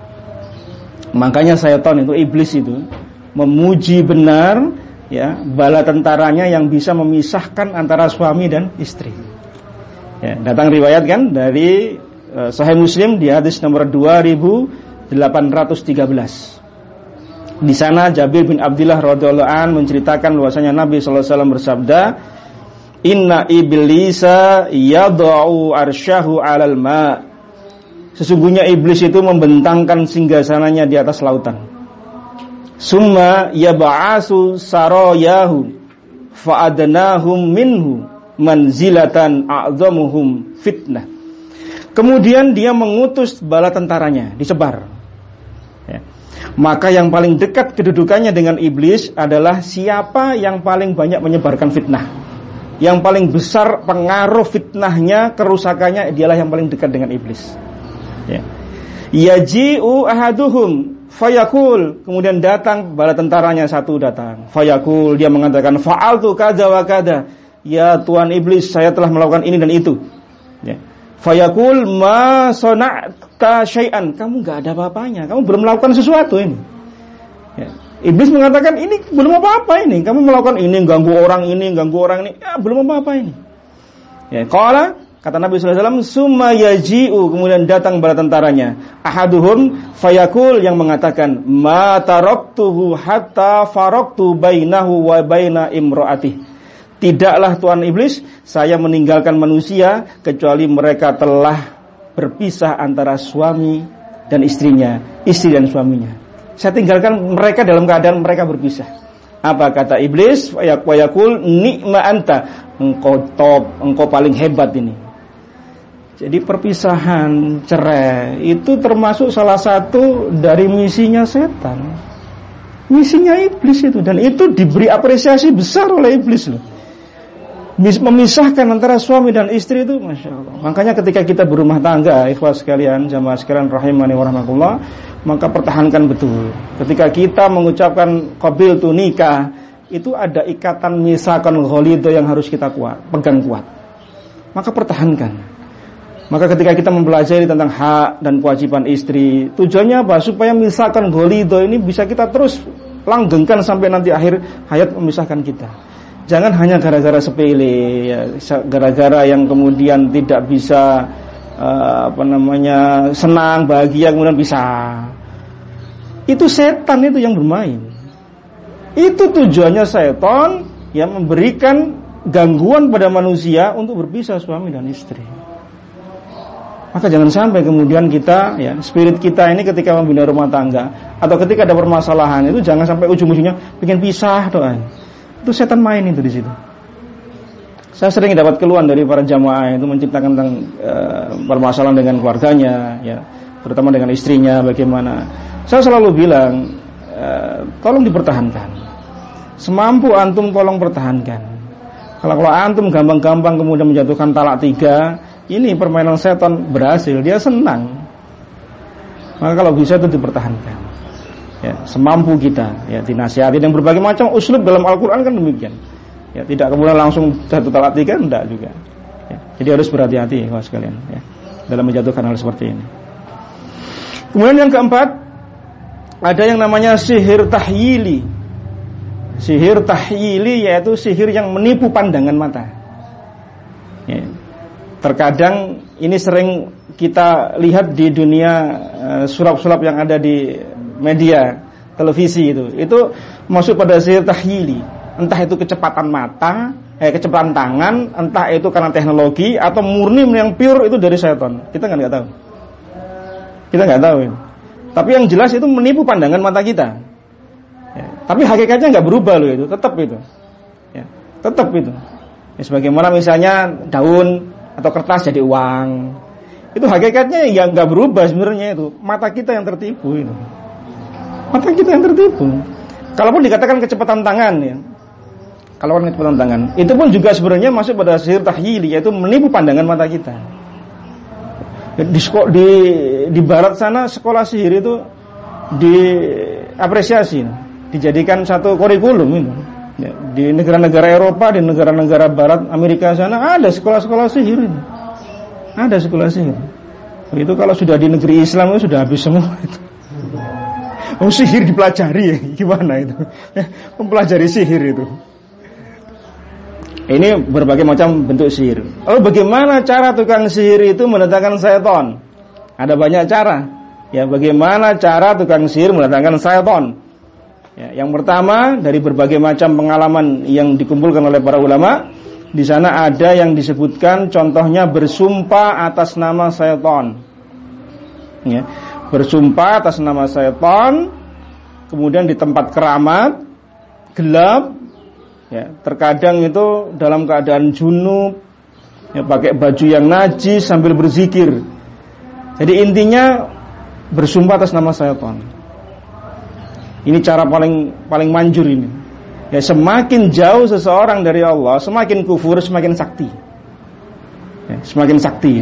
Makanya syaitan itu, iblis itu memuji benar, ya, bala tentaranya yang bisa memisahkan antara suami dan istri. Ya, datang riwayat kan dari uh, Sahih Muslim di hadis nomor dua ribu delapan ratus tiga belas. Di sana Jabir bin Abdullah radhiyallahu an menceritakan bahwasanya Nabi sallallahu alaihi wasallam bersabda, "Inna iblisa yad'u arsyahu 'alal ma." Sesungguhnya iblis itu membentangkan singgasananya di atas lautan. Summa yab'asu sarayahu fa'adnahum minhu manzilatan a'dhamuhum fitnah. Kemudian dia mengutus bala tentaranya, disebar. Ya. Maka yang paling dekat kedudukannya dengan iblis adalah siapa yang paling banyak menyebarkan fitnah. Yang paling besar pengaruh fitnahnya, kerusakannya, dialah yang paling dekat dengan iblis. Ya. Yaji'u ahaduhum fayakul, kemudian datang bala tentaranya satu datang. Fayakul, dia mengatakan fa'altu kadza wa kadza. Ya Tuhan iblis, saya telah melakukan ini dan itu. Ya. Fayakul ma sana'ta syai'an, kamu enggak ada apa-apanya, kamu belum melakukan sesuatu ini. Ya. Iblis mengatakan ini belum apa-apa ini, kamu melakukan ini, ganggu orang ini, ganggu orang ini, ya, belum apa-apa ini. Ya, qala, kata Nabi sallallahu alaihi wasallam, summa yaji'u, kemudian datang bala tentaranya. Ahaduhum fayakul, yang mengatakan ma taraktuhu hatta faraktu bainahu wa baina imraatih. Tidaklah Tuhan iblis, saya meninggalkan manusia kecuali mereka telah berpisah antara suami dan istrinya, istri dan suaminya. Saya tinggalkan mereka dalam keadaan mereka berpisah. Apa kata iblis? Fayaqul ni'ma anta, engkau top, engkau paling hebat ini. Jadi perpisahan, cerai itu termasuk salah satu dari misinya setan. Misinya iblis itu, dan itu diberi apresiasi besar oleh iblis loh. Memisahkan antara suami dan istri itu, masya Allah. Makanya ketika kita berumah tangga, ikhwas sekalian, jamaah sekalian rahimani wa rahmatullah, maka pertahankan betul. Ketika kita mengucapkan qabiltu nikah, itu ada ikatan misakan ghalidho yang harus kita kuat, pegang kuat. Maka pertahankan. Maka ketika kita mempelajari tentang hak dan kewajiban istri, tujuannya apa? Supaya misalkan golido ini bisa kita terus langgengkan sampai nanti akhir hayat memisahkan kita. Jangan hanya gara-gara sepele, ya, gara-gara yang kemudian tidak bisa uh, apa namanya senang, bahagia kemudian bisa. Itu setan itu yang bermain. Itu tujuannya setan yang memberikan gangguan pada manusia untuk berpisah suami dan istri. Maka jangan sampai kemudian kita, ya, spirit kita ini ketika membina rumah tangga atau ketika ada permasalahan itu jangan sampai ujung-ujungnya pengen pisah doa. Itu setan main itu di situ. Saya sering dapat keluhan dari para jamaah itu menciptakan tentang uh, permasalahan dengan keluarganya, ya, terutama dengan istrinya bagaimana. Saya selalu bilang, uh, tolong dipertahankan. Semampu antum tolong pertahankan. Kalau kalau antum gampang-gampang kemudian menjatuhkan talak tiga, ini permainan setan berhasil, dia senang. Maka kalau bisa itu dipertahankan. Ya, semampu kita, ya, dinasihati dengan berbagai macam uslub dalam Al-Quran kan demikian. Ya, tidak kemudian langsung jatuh talak tiga, enggak juga. Ya, jadi harus berhati-hati kawan sekalian, ya, dalam menjatuhkan hal seperti ini. Kemudian yang keempat, ada yang namanya sihir tahyili. Sihir tahyili yaitu sihir yang menipu pandangan mata. Ya. Terkadang ini sering kita lihat di dunia uh, sulap-sulap yang ada di media televisi itu. Itu masuk pada sihir tahyili. Entah itu kecepatan mata, eh kecepatan tangan, entah itu karena teknologi atau murni yang pure itu dari setan. Kita kan nggak tahu. Kita nggak tahu. Ya. Tapi yang jelas itu menipu pandangan mata kita. Ya. Tapi hakikatnya nggak berubah loh itu, tetap itu. Ya. Tetap itu. Ya, sebagaimana misalnya daun atau kertas jadi uang. Itu hakikatnya yang nggak berubah sebenarnya itu. Mata kita yang tertipu itu. Mata kita yang tertipu. Kalaupun dikatakan kecepatan tangan ya. Kalaupun kecepatan tangan, itu pun juga sebenarnya masuk pada sihir tahyili, yaitu menipu pandangan mata kita. Di di di barat sana sekolah sihir itu diapresiasi, dijadikan satu kurikulum itu. Ya, di negara-negara Eropa, di negara-negara Barat, Amerika sana ada sekolah-sekolah sihir itu. Ada sekolah sihir. Itu kalau sudah di negeri Islam itu sudah habis semua itu. Oh, sihir dipelajari ya, gimana itu? Ya, mempelajari sihir itu. Ini berbagai macam bentuk sihir. Lalu bagaimana cara tukang sihir itu mendatangkan syaitan? Ada banyak cara. Ya, bagaimana cara tukang sihir mendatangkan syaitan? Ya, yang pertama dari berbagai macam pengalaman yang dikumpulkan oleh para ulama, di sana ada yang disebutkan contohnya bersumpah atas nama syaitan. Ya, bersumpah atas nama syaitan, kemudian di tempat keramat, gelap, ya, terkadang itu dalam keadaan junub, ya, pakai baju yang najis sambil berzikir. Jadi intinya bersumpah atas nama syaitan. Ini cara paling paling manjur ini. Ya, semakin jauh seseorang dari Allah, semakin kufur, semakin sakti. Ya, semakin sakti.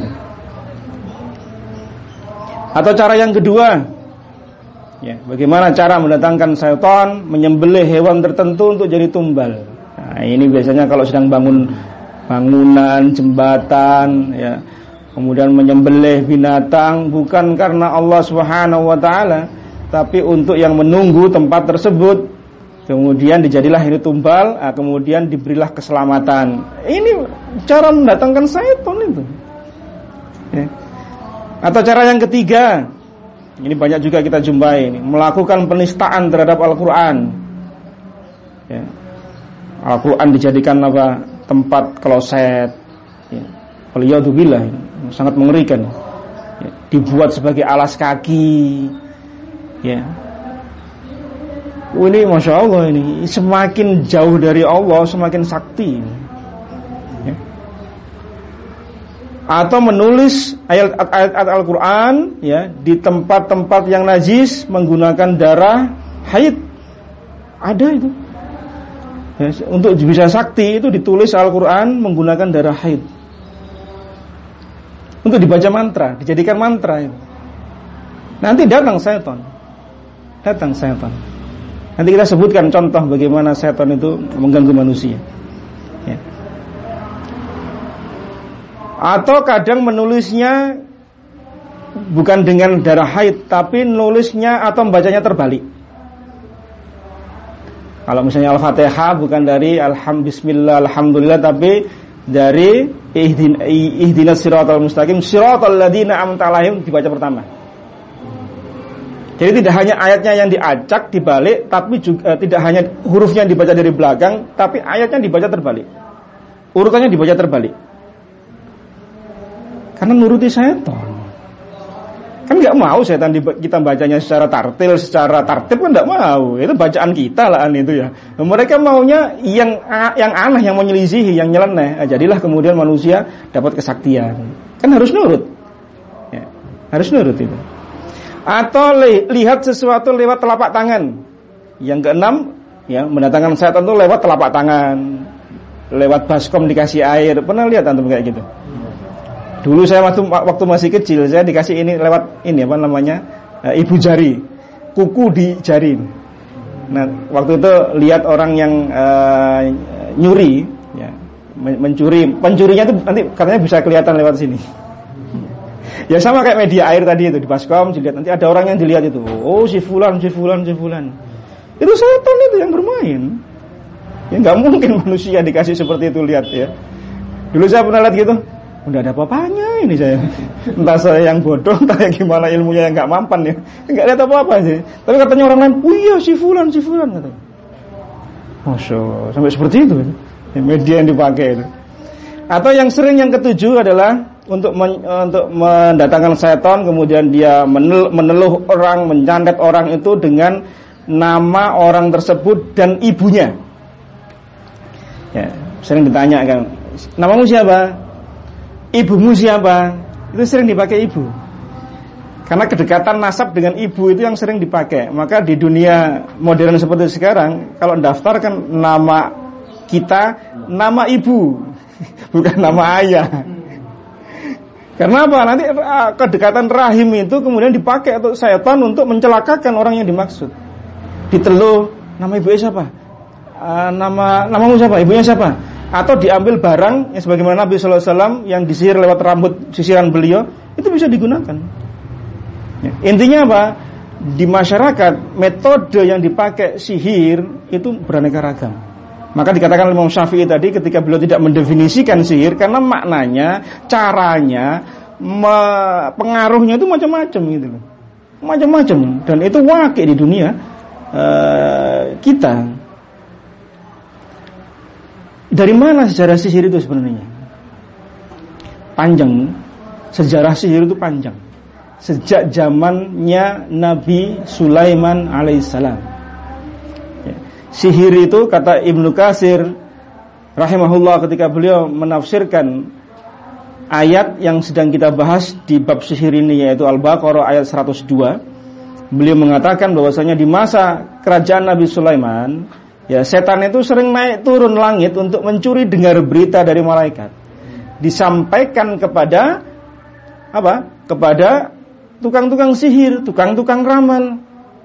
Atau cara yang kedua, ya, bagaimana cara mendatangkan syaitan, menyembelih hewan tertentu untuk jadi tumbal. Nah, ini biasanya kalau sedang bangun bangunan, jembatan, ya, kemudian menyembelih binatang bukan karena Allah Subhanahu wa taala, tapi untuk yang menunggu tempat tersebut. Kemudian dijadilah ini tumbal, nah, kemudian diberilah keselamatan. Ini cara mendatangkan syaitan itu. Ya. Atau cara yang ketiga, ini banyak juga kita jumpai ini, melakukan penistaan terhadap Al-Quran. Ya. Al-Quran dijadikan apa? Tempat kloset. Ya. Waliyadzubillah, sangat mengerikan. Ya. Dibuat sebagai alas kaki. Ya. Oh, ini masya Allah ini semakin jauh dari Allah semakin sakti. Ya. Atau menulis ayat-ayat Al-Quran ya di tempat-tempat yang najis menggunakan darah haid. Ada itu. Ya, untuk bisa sakti itu ditulis Al-Quran menggunakan darah haid. Untuk dibaca mantra, dijadikan mantra itu. Nanti datang syaitan. Datang syaitan. Nanti kita sebutkan contoh bagaimana setan itu mengganggu manusia. Ya. Atau kadang menulisnya bukan dengan darah haid, tapi nulisnya atau membacanya terbalik. Kalau misalnya Al-Fatihah bukan dari alham bismillah alhamdulillah, tapi dari ihdin ihdinas siratal mustaqim siratal ladzina an'amta 'alaihim dibaca pertama. Jadi tidak hanya ayatnya yang diacak dibalik, tapi juga eh, tidak hanya hurufnya yang dibaca dari belakang, tapi ayatnya dibaca terbalik. Urutannya dibaca terbalik. Karena nuruti setan. Kan nggak mau setan kita bacanya secara tartil, secara tartib kan nggak mau. Itu bacaan kita lah itu ya. Mereka maunya yang yang aneh, yang menyelisihi, yang nyeleneh. Nah, jadilah kemudian manusia dapat kesaktian. Kan harus nurut. Ya, harus nurut itu. Atau li, lihat sesuatu lewat telapak tangan. Yang keenam, ya, mendatangkan setan itu lewat telapak tangan. Lewat baskom dikasih air. Pernah lihat antum kayak gitu? Dulu saya waktu waktu masih kecil saya dikasih ini lewat ini apa namanya e, ibu jari, kuku di jari. Nah waktu itu lihat orang yang e, nyuri, ya, mencuri, pencurinya itu nanti katanya bisa kelihatan lewat sini. Ya sama kayak media air tadi itu di baskom dilihat, nanti ada orang yang dilihat itu, oh si fulan, si fulan, si fulan. Itu setan itu yang bermain. Ya nggak mungkin manusia dikasih seperti itu lihat ya. Dulu saya pernah lihat gitu. Udah ada apa-apanya ini saya. Entah saya yang bodoh, entah yang gimana ilmunya yang gak mampan ya. Gak lihat apa-apa sih. Tapi katanya orang lain, oh iya si fulan, si fulan katanya. Masya Allah, sampai seperti itu media yang dipakai itu. Atau yang sering yang ketujuh adalah Untuk men, untuk mendatangkan setan, kemudian dia menel, meneluh orang, mencandet orang itu dengan nama orang tersebut dan ibunya. Ya, sering ditanya kan, namamu siapa? Ibumu siapa? Itu sering dipakai ibu. Karena kedekatan nasab dengan ibu itu yang sering dipakai. Maka di dunia modern seperti sekarang, kalau daftarkan nama kita, nama ibu, bukan nama ayah. Karena apa? Nanti kedekatan rahim itu kemudian dipakai untuk setan untuk mencelakakan orang yang dimaksud. Diteluh, nama ibunya siapa? Uh, nama namamu siapa? Ibunya siapa? Atau diambil barang yang sebagaimana Nabi sallallahu alaihi wasallam yang disihir lewat rambut sisiran beliau, itu bisa digunakan. Ya. Intinya apa? Di masyarakat metode yang dipakai sihir itu beraneka ragam. Maka dikatakan Imam Syafi'i tadi ketika beliau tidak mendefinisikan sihir karena maknanya, caranya, me- pengaruhnya itu macam-macam gitu loh. Macam-macam dan itu wakil di dunia uh, kita. Dari mana sejarah sihir itu sebenarnya? Panjang. Sejarah sihir itu panjang. Sejak zamannya Nabi Sulaiman alaihissalam. Ya. Sihir itu kata Ibnu Katsir rahimahullah ketika beliau menafsirkan ayat yang sedang kita bahas di bab sihir ini, yaitu Al-Baqarah ayat seratus dua. Beliau mengatakan bahwasanya di masa kerajaan Nabi Sulaiman, ya, setan itu sering naik turun langit untuk mencuri dengar berita dari malaikat. Disampaikan kepada apa? Kepada tukang-tukang sihir, tukang-tukang ramal.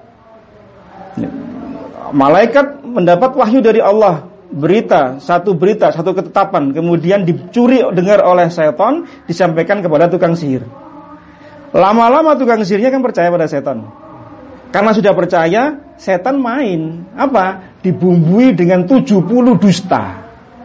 Malaikat mendapat wahyu dari Allah, berita, satu berita, satu ketetapan, kemudian dicuri dengar oleh setan, disampaikan kepada tukang sihir. Lama-lama tukang sihirnya kan percaya pada setan. Karena sudah percaya, setan main apa? Dibumbui dengan tujuh puluh dusta.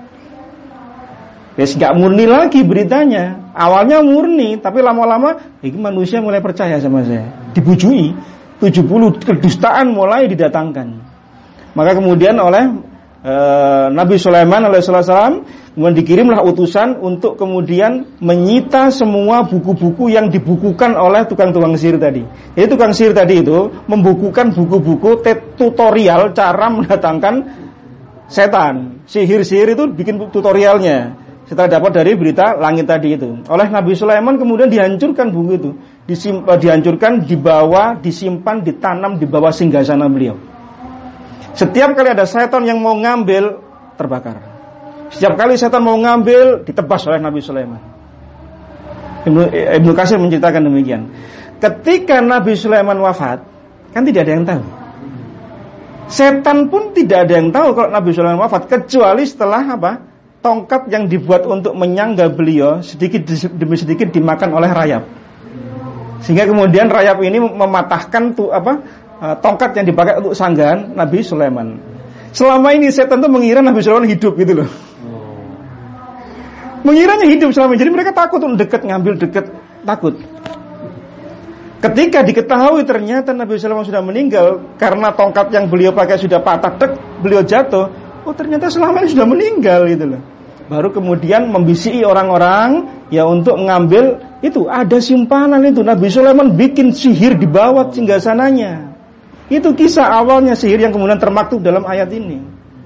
Ya, gak murni lagi beritanya. Awalnya murni, tapi lama-lama ini manusia mulai percaya sama saya. Dibujui, tujuh puluh kedustaan mulai didatangkan. Maka kemudian oleh e, Nabi Sulaiman alaihissalam kemudian dikirimlah utusan untuk kemudian menyita semua buku-buku yang dibukukan oleh tukang-tukang sihir tadi. Jadi tukang sihir tadi itu membukukan buku-buku tutorial cara mendatangkan setan. Sihir-sihir itu bikin tutorialnya. Setelah dapat dari berita langit tadi itu, oleh Nabi Sulaiman kemudian dihancurkan buku itu, Disim, dihancurkan, dibawa, disimpan, ditanam di bawah singgasana beliau. Setiap kali ada setan yang mau ngambil, terbakar. Setiap kali setan mau ngambil, ditebas oleh Nabi Sulaiman. Ibnu, Ibnu Katsir menceritakan demikian. Ketika Nabi Sulaiman wafat, kan tidak ada yang tahu. Setan pun tidak ada yang tahu kalau Nabi Sulaiman wafat, kecuali setelah apa? tongkat yang dibuat untuk menyangga beliau sedikit demi sedikit dimakan oleh rayap. Sehingga kemudian rayap ini mematahkan tuh apa tongkat yang dipakai untuk sanggahan Nabi Sulaiman. Selama ini setan tuh mengira Nabi Sulaiman hidup gitu loh. Mengiranya hidup selama ini. Jadi mereka takut untuk dekat, ngambil dekat, takut. Ketika diketahui ternyata Nabi Sulaiman sudah meninggal karena tongkat yang beliau pakai sudah patah, dek, beliau jatuh. Oh ternyata selama ini sudah meninggal gitu loh. Baru kemudian membisiki orang-orang ya untuk mengambil itu, ada simpanan itu. Nabi Sulaiman bikin sihir di bawah singgasananya. Itu kisah awalnya sihir yang kemudian termaktub dalam ayat ini.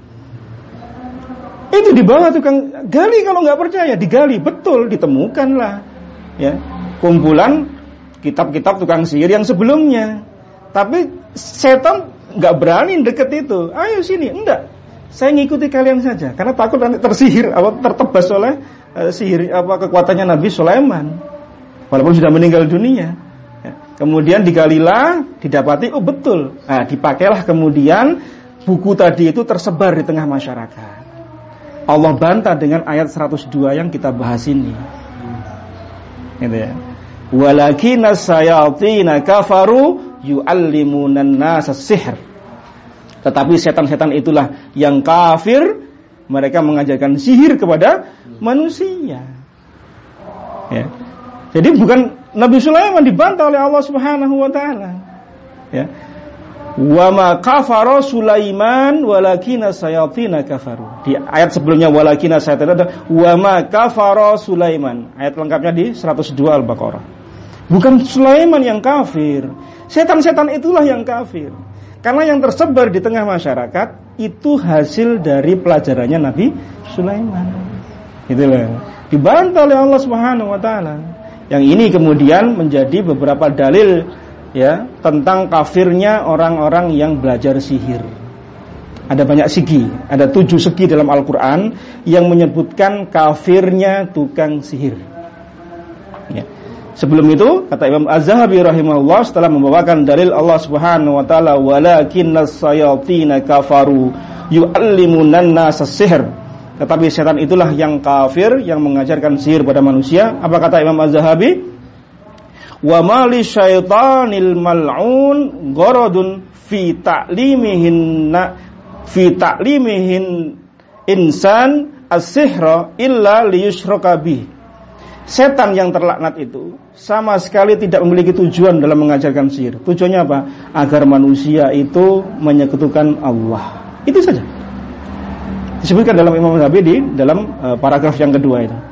Itu di bawah tukang gali, kalau nggak percaya digali, betul ditemukanlah ya kumpulan kitab-kitab tukang sihir yang sebelumnya. Tapi setan nggak berani deket itu. Ayo sini, enggak. Saya ngikuti kalian saja karena takut nanti tersihir atau tertebas oleh uh, sihir apa kekuatannya Nabi Sulaiman walaupun sudah meninggal dunia. Ya. Kemudian digalilah, didapati oh betul. Nah, dipakailah kemudian buku tadi itu tersebar di tengah masyarakat. Allah bantah dengan ayat seratus dua yang kita bahas ini. Gitu ya. Walakinas sayatina kafaru yu'allimunan nasa sihr. Tetapi setan-setan itulah yang kafir, mereka mengajarkan sihir kepada manusia. Ya. Jadi bukan Nabi Sulaiman dibantah oleh Allah Subhanahu wa taala. Ya. Wa ma kafara Sulaiman walakinna sayatina kafaru. Di ayat sebelumnya walakinna sayatina ada wa ma kafara Sulaiman. Ayat lengkapnya di seratus dua Al-Baqarah. Bukan Sulaiman yang kafir. Setan-setan itulah yang kafir. Karena yang tersebar di tengah masyarakat itu hasil dari pelajarannya Nabi Sulaiman. Itulah. Dibantah oleh Allah Subhanahu wa taala. Yang ini kemudian menjadi beberapa dalil ya tentang kafirnya orang-orang yang belajar sihir. Ada banyak segi, ada tujuh segi dalam Al-Quran yang menyebutkan kafirnya tukang sihir. Ya. Sebelum itu kata Imam Az-Zahabi rahimahullah setelah membawakan dalil Allah Subhanahu wa taala walakinnas sayatina kafaru yu'allimunan nasa sihr. Tetapi setan itulah yang kafir yang mengajarkan sihir pada manusia. Apa kata Imam Az-Zahabi? Wa ma li syaitanil mal'un gharadun fi ta'limihin fi ta'limihin insan as-sihra illa liyushraka bih. Setan yang terlaknat itu sama sekali tidak memiliki tujuan dalam mengajarkan sihir. Tujuannya apa? Agar manusia itu menyekutukan Allah. Itu saja. Disebutkan dalam Imam Az-Zahabi di dalam uh, paragraf yang kedua itu.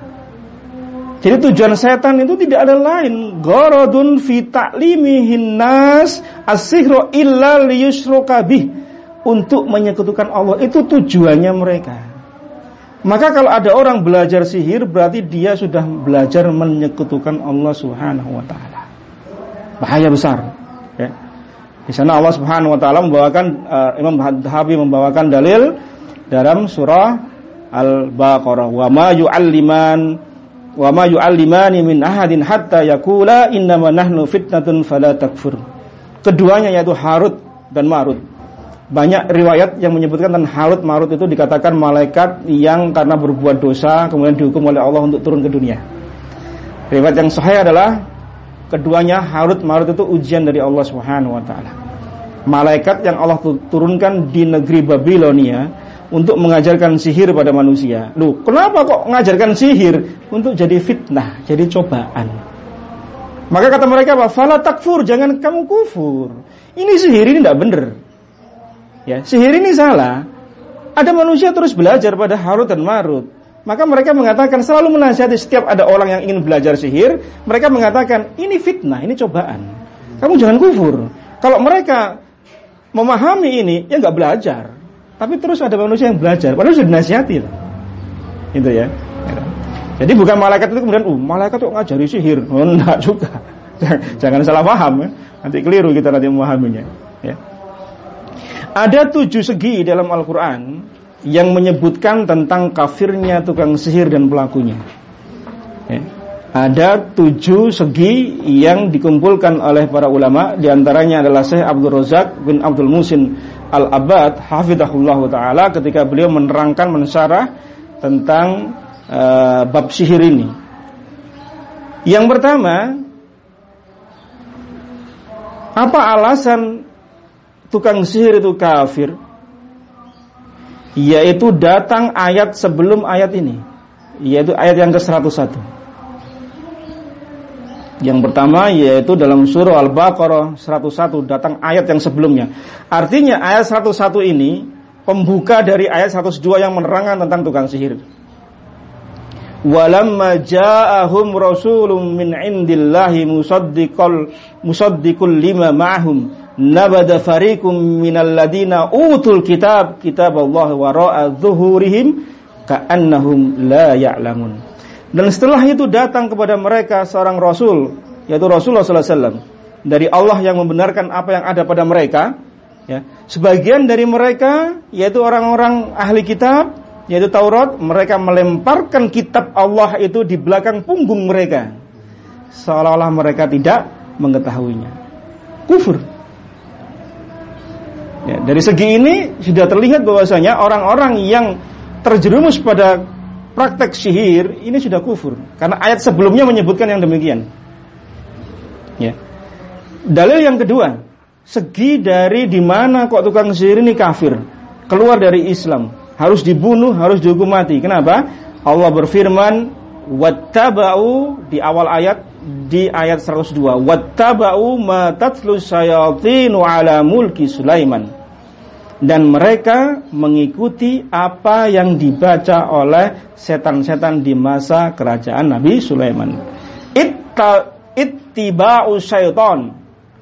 Jadi tujuan setan itu tidak ada lain, gharadun fi ta'limihin nas as-sihra illa liyushraka bih, untuk menyekutukan Allah. Itu tujuannya mereka. Maka kalau ada orang belajar sihir berarti dia sudah belajar menyekutukan Allah Subhanahu wa taala. Bahaya besar, ya. Di sana Allah Subhanahu wa taala membawakan uh, Imam Az-Zahabi membawakan dalil dalam surah Al-Baqarah, wa ma yu'alliman wa ma yu'allimani min ahadin hatta yaqula innama nahnu fitnatun fala takfur. Keduanya yaitu Harut dan Marut. Banyak riwayat yang menyebutkan tentang Harut Marut itu dikatakan malaikat yang karena berbuat dosa kemudian dihukum oleh Allah untuk turun ke dunia. Riwayat yang sahih adalah keduanya Harut Marut itu ujian dari Allah Subhanahu wa taala. Malaikat yang Allah turunkan di negeri Babilonia untuk mengajarkan sihir pada manusia. Loh, kenapa kok mengajarkan sihir? Untuk jadi fitnah, jadi cobaan. Maka kata mereka apa? Fala takfur, jangan kamu kufur. Ini sihir ini tidak benar. Ya, sihir ini salah. Ada manusia terus belajar pada Harut dan Marut. Maka mereka mengatakan, selalu menasihati setiap ada orang yang ingin belajar sihir, mereka mengatakan, ini fitnah, ini cobaan. Kamu jangan kufur. Kalau mereka memahami ini, ya nggak belajar. Tapi terus ada manusia yang belajar, padahal sudah dinasihati. Itu ya. Jadi bukan malaikat itu kemudian, oh malaikat kok ngajari sihir. Oh, enggak juga. Jangan salah paham ya. Nanti keliru kita nanti memahaminya. Ya. Ada tujuh segi dalam Al-Quran yang menyebutkan tentang kafirnya tukang sihir dan pelakunya. Ya. Ada tujuh segi yang dikumpulkan oleh para ulama. Di antaranya adalah Syekh Abdul Razak bin Abdul Muhsin Al-Abbad hafidhahullah ta'ala ketika beliau menerangkan mensyarah tentang uh, bab sihir ini. Yang pertama, apa alasan tukang sihir itu kafir? Yaitu datang ayat sebelum ayat ini, yaitu ayat yang ke seratus satu. Yang pertama yaitu dalam surah Al-Baqarah seratus satu, datang ayat yang sebelumnya. Artinya ayat seratus satu ini pembuka dari ayat seratus dua yang menerangkan tentang tukang sihir. Walamma ja'ahum rasulun min indillahi musaddiqal musaddiqul lima ma'hum nabada fariqum minal ladina utul kitab kitaballahi wara'a dhuhurihim ka'annahum la ya'lamun. Dan setelah itu datang kepada mereka seorang rasul, yaitu Rasulullah sallallahu alaihi wasallam, dari Allah yang membenarkan apa yang ada pada mereka, ya. Sebagian dari mereka, yaitu orang-orang ahli kitab, yaitu Taurat, mereka melemparkan kitab Allah itu di belakang punggung mereka, seolah-olah mereka tidak mengetahuinya. Kufur. Ya, dari segi ini sudah terlihat bahwasanya orang-orang yang terjerumus pada praktek sihir ini sudah kufur, karena ayat sebelumnya menyebutkan yang demikian. Ya. Dalil yang kedua, segi dari di mana kok tukang sihir ini kafir, keluar dari Islam, harus dibunuh, harus dihukum mati. Kenapa? Allah berfirman, wattaba'u di awal ayat, di ayat seratus dua, wattaba'u ma tatlu syayatinu ala mulki Sulaiman. Dan mereka mengikuti apa yang dibaca oleh setan-setan di masa kerajaan Nabi Sulaiman. Itta ittiba'u syaitan.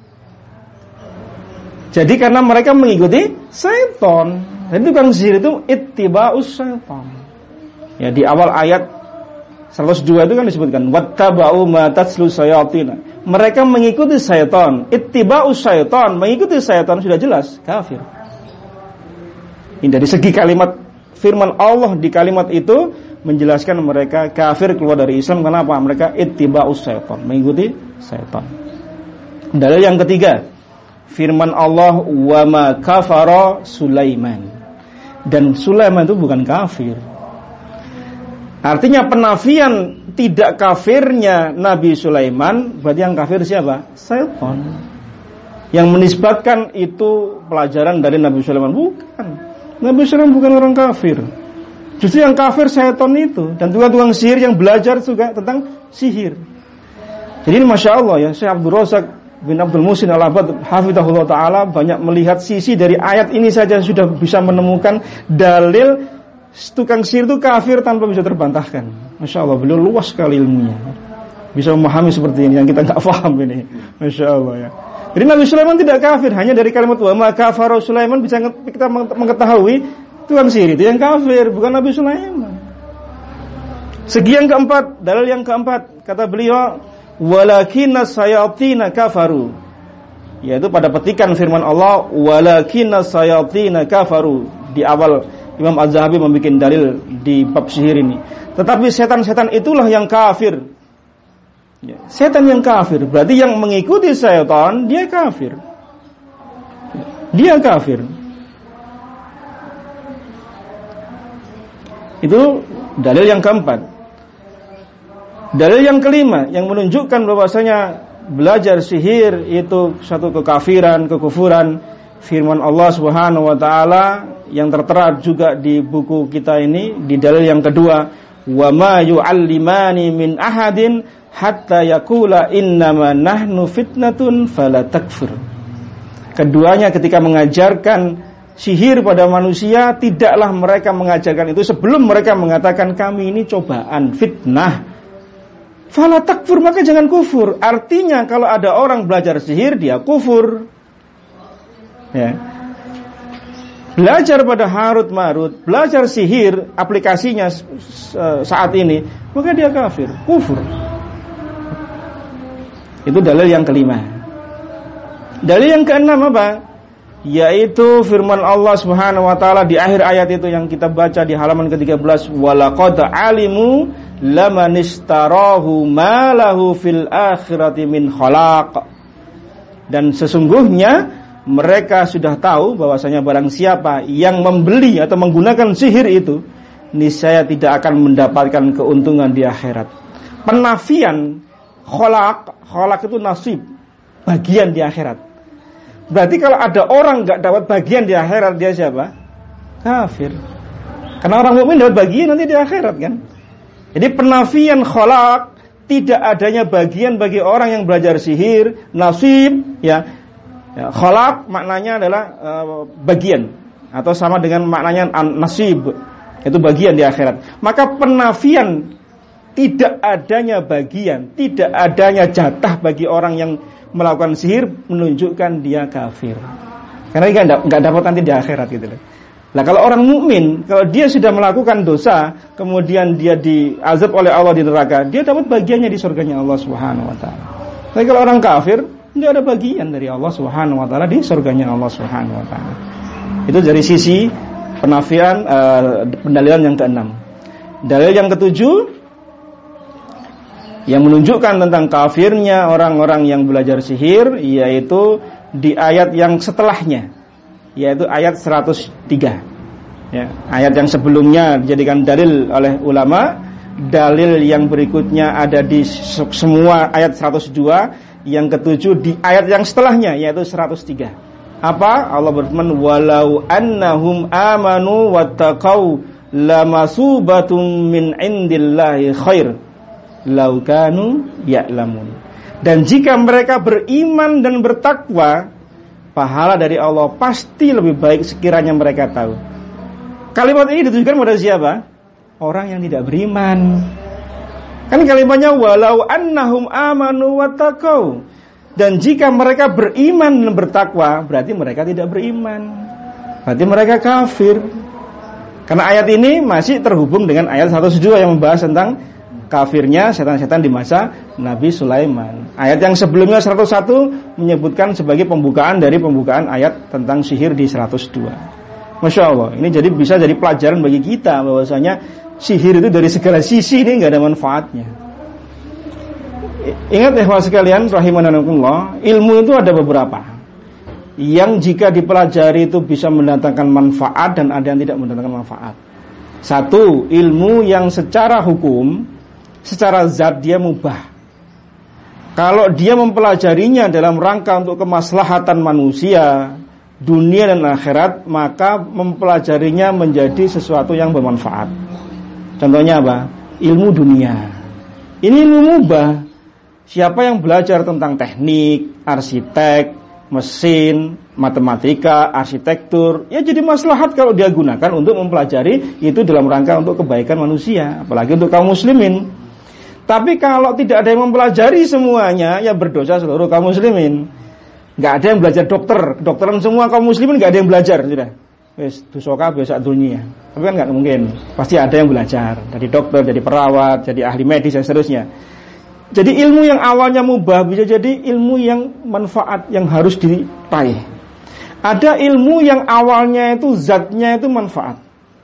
Jadi karena mereka mengikuti syaitan. Jadi tukang sihir itu ittiba'u syaitan. Ya, di awal ayat seratus dua itu kan disebutkan wattaba'u ma tatlu syayatin. Mereka mengikuti syaitan. Ittiba'u syaitan, mengikuti syaitan sudah jelas kafir. Ini dari segi kalimat firman Allah di kalimat itu menjelaskan mereka kafir, keluar dari Islam. Kenapa? Mereka ittiba'us syaitan, mengikuti syaitan. Dalil yang ketiga, firman Allah wa ma kafara Sulaiman. Dan Sulaiman itu bukan kafir. Artinya penafian tidak kafirnya Nabi Sulaiman, berarti yang kafir siapa? Syaitan. Yang menisbatkan itu pelajaran dari Nabi Sulaiman, bukan. Nabi Sulaiman bukan orang kafir. Justru yang kafir syaitan itu. Dan tukang-tukang sihir yang belajar juga tentang sihir. Jadi ini Masya Allah ya, Syekh Abdul Razak bin Abdul Muhsin Al-Abad hafizahullah ta'ala banyak melihat sisi dari ayat ini saja sudah bisa menemukan dalil tukang sihir itu kafir tanpa bisa terbantahkan. Masya Allah, beliau luas sekali ilmunya, bisa memahami seperti ini yang kita nggak paham ini. Masya Allah ya. Jadi Nabi Sulaiman tidak kafir, hanya dari kalimat wa ma kafara Sulaiman bisa kita mengetahui tukang sihir itu yang kafir, bukan Nabi Sulaiman. Segi yang keempat, dalil yang keempat, kata beliau walakinna sayatina kafaru, yaitu pada petikan firman Allah walakinna sayatina kafaru. Di awal Imam Az-Zahabi membuat dalil di bab sihir ini. Tetapi setan-setan itulah yang kafir. Ya, setan yang kafir, berarti yang mengikuti setan dia kafir. Dia kafir. Itu dalil yang keempat. Dalil yang kelima yang menunjukkan bahwasanya belajar sihir itu satu kekafiran, kekufuran. Firman Allah Subhanahu wa taala yang tertera juga di buku kita ini di dalil yang kedua, wa ma yu'allimani min ahadin hatta yaqula innama nahnu fitnatun fala takfur. Keduanya ketika mengajarkan sihir pada manusia, tidaklah mereka mengajarkan itu sebelum mereka mengatakan kami ini cobaan, fitnah. Fala takfur, maka jangan kufur. Artinya kalau ada orang belajar sihir dia kufur. Ya. Belajar pada Harut Marut, belajar sihir aplikasinya saat ini, maka dia kafir, kufur. Itu dalil yang kelima. Dalil yang keenam apa? Yaitu firman Allah Subhanahu wa taala di akhir ayat itu yang kita baca di halaman ke tiga belas, walaqad alimu lamanistarahu ma lahu fil akhirati min khalaq. Dan sesungguhnya mereka sudah tahu bahwasanya barang siapa yang membeli atau menggunakan sihir itu, niscaya tidak akan mendapatkan keuntungan di akhirat. Penafian kholak, kholak itu nasib, bagian di akhirat. Berarti kalau ada orang nggak dapat bagian di akhirat, dia siapa? Kafir. Karena orang mukmin dapat bagian nanti di akhirat kan. Jadi penafian kholak, tidak adanya bagian bagi orang yang belajar sihir, nasib, ya. ya kholak maknanya adalah uh, bagian atau sama dengan maknanya nasib, itu bagian di akhirat. Maka penafian tidak adanya bagian, tidak adanya jatah bagi orang yang melakukan sihir menunjukkan dia kafir. Karena dia nggak dapat nanti di akhirat gitu loh. Nah kalau orang mukmin, kalau dia sudah melakukan dosa, kemudian dia diazab oleh Allah di neraka, dia dapat bagiannya di surganya Allah Subhanahu Wa Taala. Tapi kalau orang kafir, dia ada bagian dari Allah Subhanahu Wa Taala di surganya Allah Subhanahu Wa Taala. Itu dari sisi penafian, uh, pendalilan yang keenam. Dalil yang ketujuh, yang menunjukkan tentang kafirnya orang-orang yang belajar sihir, yaitu di ayat yang setelahnya, yaitu ayat seratus tiga. Ya, ayat yang sebelumnya dijadikan dalil oleh ulama, dalil yang berikutnya ada di semua ayat seratus dua, yang ketujuh di ayat yang setelahnya yaitu seratus tiga. Apa? Allah berfirman, walau annahum amanu wattaqau lamasubatun min indillahi khair law kanu ya'lamun. Dan jika mereka beriman dan bertakwa, pahala dari Allah pasti lebih baik sekiranya mereka tahu. Kalimat ini ditujukan pada siapa? Orang yang tidak beriman. Kan kalimatnya walau annahum amanu wattaqau. Dan jika mereka beriman dan bertakwa, berarti mereka tidak beriman. Berarti mereka kafir. Karena ayat ini masih terhubung dengan ayat seratus dua yang membahas tentang kafirnya setan-setan di masa Nabi Sulaiman. Ayat yang sebelumnya seratus satu menyebutkan sebagai pembukaan dari pembukaan ayat tentang sihir di seratus dua. Masya Allah, ini jadi bisa jadi pelajaran bagi kita bahwasanya sihir itu dari segala sisi ini nggak ada manfaatnya. Ingat ikhwah sekalian rahimanallah, ilmu itu ada beberapa yang jika dipelajari itu bisa mendatangkan manfaat dan ada yang tidak mendatangkan manfaat. Satu, ilmu yang secara hukum, secara zat dia mubah. Kalau dia mempelajarinya dalam rangka untuk kemaslahatan manusia, dunia dan akhirat, maka mempelajarinya menjadi sesuatu yang bermanfaat. Contohnya apa? Ilmu dunia. Ini ilmu mubah. Siapa yang belajar tentang teknik, arsitek, mesin, matematika, arsitektur, ya jadi maslahat kalau dia gunakan untuk mempelajari itu dalam rangka untuk kebaikan manusia, apalagi untuk kaum muslimin. Tapi kalau tidak ada yang mempelajari semuanya, ya berdosa seluruh kaum muslimin. Nggak ada yang belajar dokter, kedokteran semua kaum muslimin nggak ada yang belajar, sudah. Wes dosa besok dunia. Tapi kan nggak mungkin. Pasti ada yang belajar, jadi dokter, jadi perawat, jadi ahli medis dan seterusnya. Jadi ilmu yang awalnya mubah bisa jadi ilmu yang manfaat yang harus diraih. Ada ilmu yang awalnya itu zatnya itu manfaat,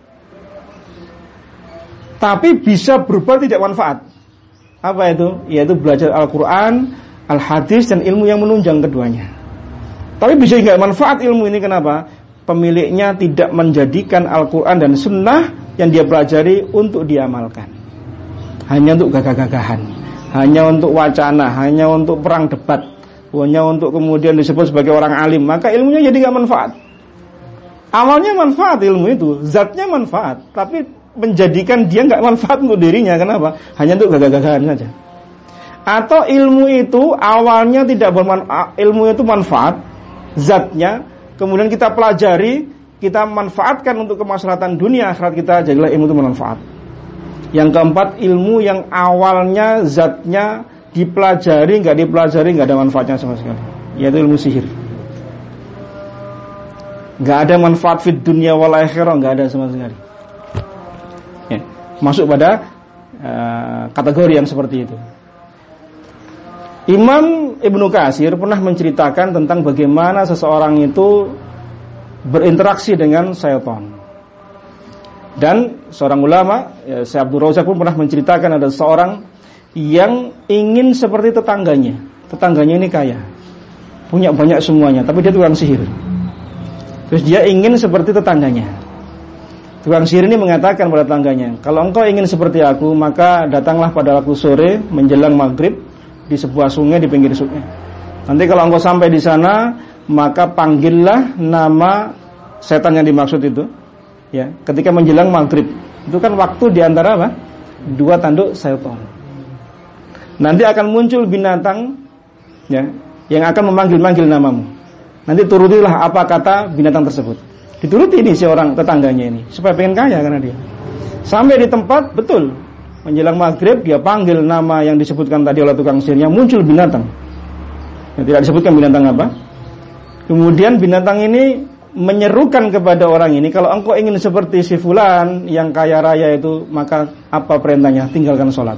tapi bisa berubah tidak manfaat. Apa itu? Yaitu belajar Al-Quran, Al-Hadis dan ilmu yang menunjang keduanya. Tapi bisa nggak manfaat ilmu ini, kenapa? Pemiliknya tidak menjadikan Al-Quran dan Sunnah yang dia pelajari untuk diamalkan, hanya untuk gagah-gagahan, hanya untuk wacana, hanya untuk perang debat, hanya untuk kemudian disebut sebagai orang alim. Maka ilmunya jadi nggak manfaat. Awalnya manfaat ilmu itu, zatnya manfaat, tapi menjadikan dia nggak manfaat untuk dirinya. Kenapa? Hanya untuk gagah-gagahan saja. Atau ilmu itu awalnya tidak bermanfaat, ilmu itu manfaat, zatnya, kemudian kita pelajari, kita manfaatkan untuk kemaslahatan dunia akhirat kita, jadilah ilmu itu bermanfaat. Yang keempat, ilmu yang awalnya zatnya dipelajari, nggak dipelajari, nggak ada manfaatnya sama sekali, yaitu ilmu sihir. Nggak ada manfaat fid dunia wal akhirah, nggak ada sama sekali. Ya, masuk pada uh, kategori yang seperti itu. Imam Ibnu Katsir pernah menceritakan tentang bagaimana seseorang itu berinteraksi dengan syaitan. Dan seorang ulama, ya, Syekh Abdul Razak pun pernah menceritakan ada seorang yang ingin seperti tetangganya. Tetangganya ini kaya, punya banyak semuanya, tapi dia tukang sihir. Terus dia ingin seperti tetangganya. Tukang sihir ini mengatakan pada tetangganya, kalau engkau ingin seperti aku, maka datanglah pada waktu sore menjelang maghrib di sebuah sungai di pinggir sungai. Nanti kalau engkau sampai di sana, maka panggillah nama setan yang dimaksud itu. Ya, ketika menjelang maghrib, itu kan waktu di antara apa? Dua tanduk setan. Nanti akan muncul binatang, ya, yang akan memanggil-manggil namamu. Nanti turutilah apa kata binatang tersebut. Dituruti ini si orang tetangganya ini supaya pengen kaya karena dia. Sampai di tempat, betul, menjelang maghrib dia panggil nama yang disebutkan tadi oleh tukang sihirnya, muncul binatang. Ya, tidak disebutkan binatang apa. Kemudian binatang ini menyerukan kepada orang ini, kalau engkau ingin seperti si fulan yang kaya raya itu, maka apa perintahnya? Tinggalkan sholat.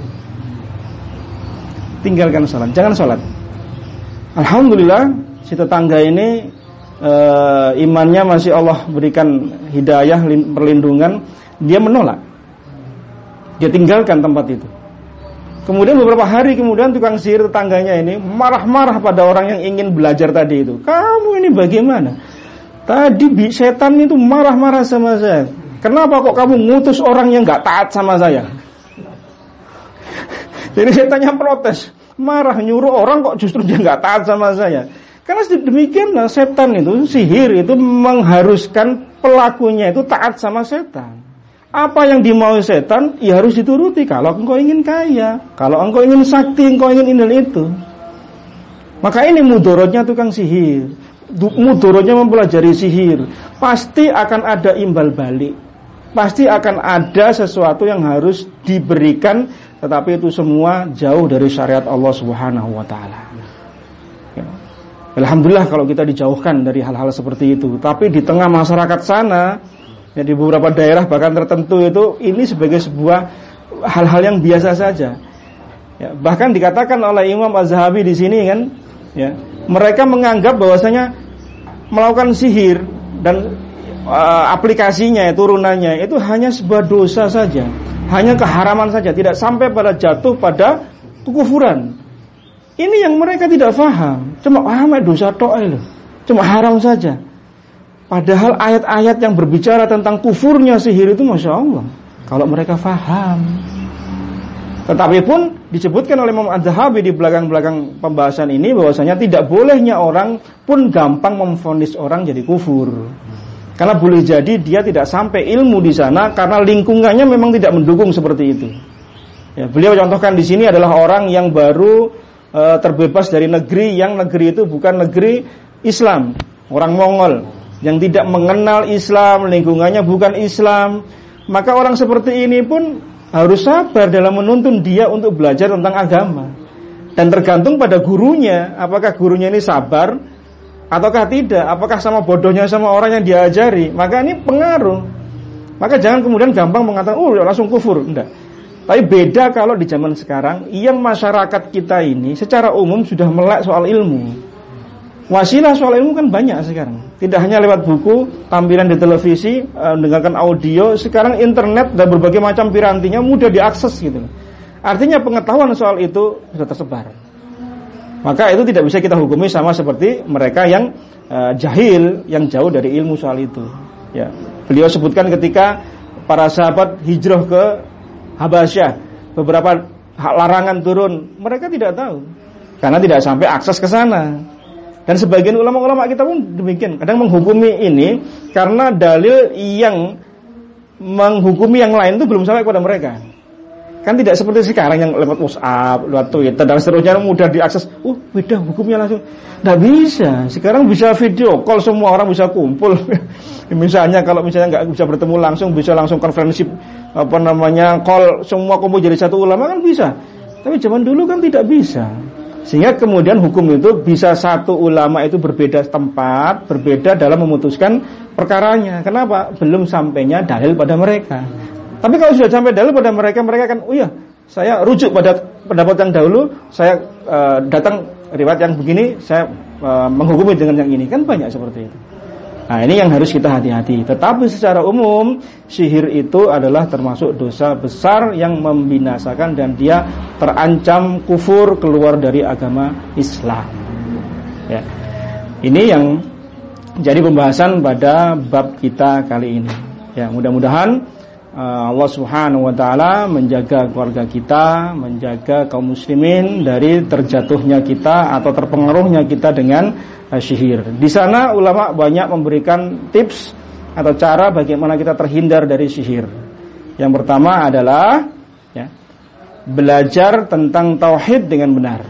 Tinggalkan sholat, jangan sholat. Alhamdulillah si tetangga ini Uh, imannya masih Allah berikan hidayah, perlindungan. Dia menolak, dia tinggalkan tempat itu. Kemudian beberapa hari kemudian tukang sihir tetangganya ini marah-marah pada orang yang ingin belajar tadi itu. Kamu ini bagaimana? Tadi setan itu marah-marah sama saya. Kenapa kok kamu ngutus orang yang gak taat sama saya? Jadi setannya protes, marah, nyuruh orang kok justru dia gak taat sama saya. Karena demikianlah setan itu, sihir itu mengharuskan pelakunya itu taat sama setan. Apa yang dimau setan, ya harus dituruti. Kalau engkau ingin kaya, kalau engkau ingin sakti, engkau ingin ini dan itu. Maka ini mudorotnya tukang sihir, mudorotnya mempelajari sihir. Pasti akan ada imbal balik, pasti akan ada sesuatu yang harus diberikan. Tetapi itu semua jauh dari syariat Allah Subhanahu wa ta'ala. Alhamdulillah kalau kita dijauhkan dari hal-hal seperti itu. Tapi di tengah masyarakat sana, ya, di beberapa daerah bahkan tertentu itu, ini sebagai sebuah hal-hal yang biasa saja. Ya, bahkan dikatakan oleh Imam Az-Zahabi di sini kan, ya, mereka menganggap bahwasanya melakukan sihir dan uh, aplikasinya, ya, turunannya itu hanya sebuah dosa saja, hanya keharaman saja, tidak sampai pada jatuh pada kekufuran. Ini yang mereka tidak faham. Cuma ah, dosa to'e loh, cuma haram saja. Padahal ayat-ayat yang berbicara tentang kufurnya sihir itu Masya Allah, kalau mereka faham. Tetapi pun disebutkan oleh Imam Az-Zahabi di belakang-belakang pembahasan ini bahwasanya tidak bolehnya orang pun gampang memvonis orang jadi kufur. Karena boleh jadi dia tidak sampai ilmu di sana karena lingkungannya memang tidak mendukung seperti itu. Ya, beliau contohkan di sini adalah orang yang baru Uh, terbebas dari negeri yang negeri itu bukan negeri Islam, orang Mongol yang tidak mengenal Islam, lingkungannya bukan Islam. Maka orang seperti ini pun harus sabar dalam menuntun dia untuk belajar tentang agama. Dan tergantung pada gurunya, apakah gurunya ini sabar ataukah tidak, apakah sama bodohnya sama orang yang diajari. Maka ini pengaruh. Maka jangan kemudian gampang mengatakan, oh langsung kufur, enggak. Tapi beda kalau di zaman sekarang, yang masyarakat kita ini secara umum sudah melek soal ilmu. Wasilah soal ilmu kan banyak sekarang. Tidak hanya lewat buku, tampilan di televisi, mendengarkan audio. Sekarang internet dan berbagai macam pirantinya mudah diakses gitu. Artinya pengetahuan soal itu sudah tersebar. Maka itu tidak bisa kita hukumi sama seperti mereka yang uh, jahil, yang jauh dari ilmu soal itu. Ya, beliau sebutkan ketika para sahabat hijrah ke Habasyah, beberapa larangan turun, mereka tidak tahu karena tidak sampai akses ke sana. Dan sebagian ulama-ulama kita pun demikian, kadang menghukumi ini karena dalil yang menghukumi yang lain itu belum sampai kepada mereka. Kan tidak seperti sekarang yang lewat WhatsApp, lewat Twitter dan seterusnya mudah diakses. Uh, beda hukumnya langsung. Tidak bisa. Sekarang bisa video call, semua orang bisa kumpul. Misalnya kalau misalnya nggak bisa bertemu langsung, bisa langsung konferensi apa namanya call, semua kumpul jadi satu ulama kan bisa. Tapi zaman dulu kan tidak bisa. Sehingga kemudian hukum itu bisa satu ulama itu berbeda tempat, berbeda dalam memutuskan perkaranya. Kenapa? Belum sampainya dalil pada mereka. Tapi kalau sudah sampai dalil pada mereka, mereka kan, oh iya, saya rujuk pada pendapat yang dahulu, saya uh, datang riwayat yang begini, saya uh, menghukumi dengan yang ini. Kan banyak seperti itu. Nah, ini yang harus kita hati-hati. Tetapi secara umum, sihir itu adalah termasuk dosa besar yang membinasakan dan dia terancam kufur, keluar dari agama Islam. Ya. Ini yang jadi pembahasan pada bab kita kali ini. Ya, mudah-mudahan uh, Allah Subhanahu wa taala menjaga keluarga kita, menjaga kaum muslimin dari terjatuhnya kita atau terpengaruhnya kita dengan uh, sihir. Di sana ulama banyak memberikan tips atau cara bagaimana kita terhindar dari sihir. Yang pertama adalah ya, belajar tentang tauhid dengan benar.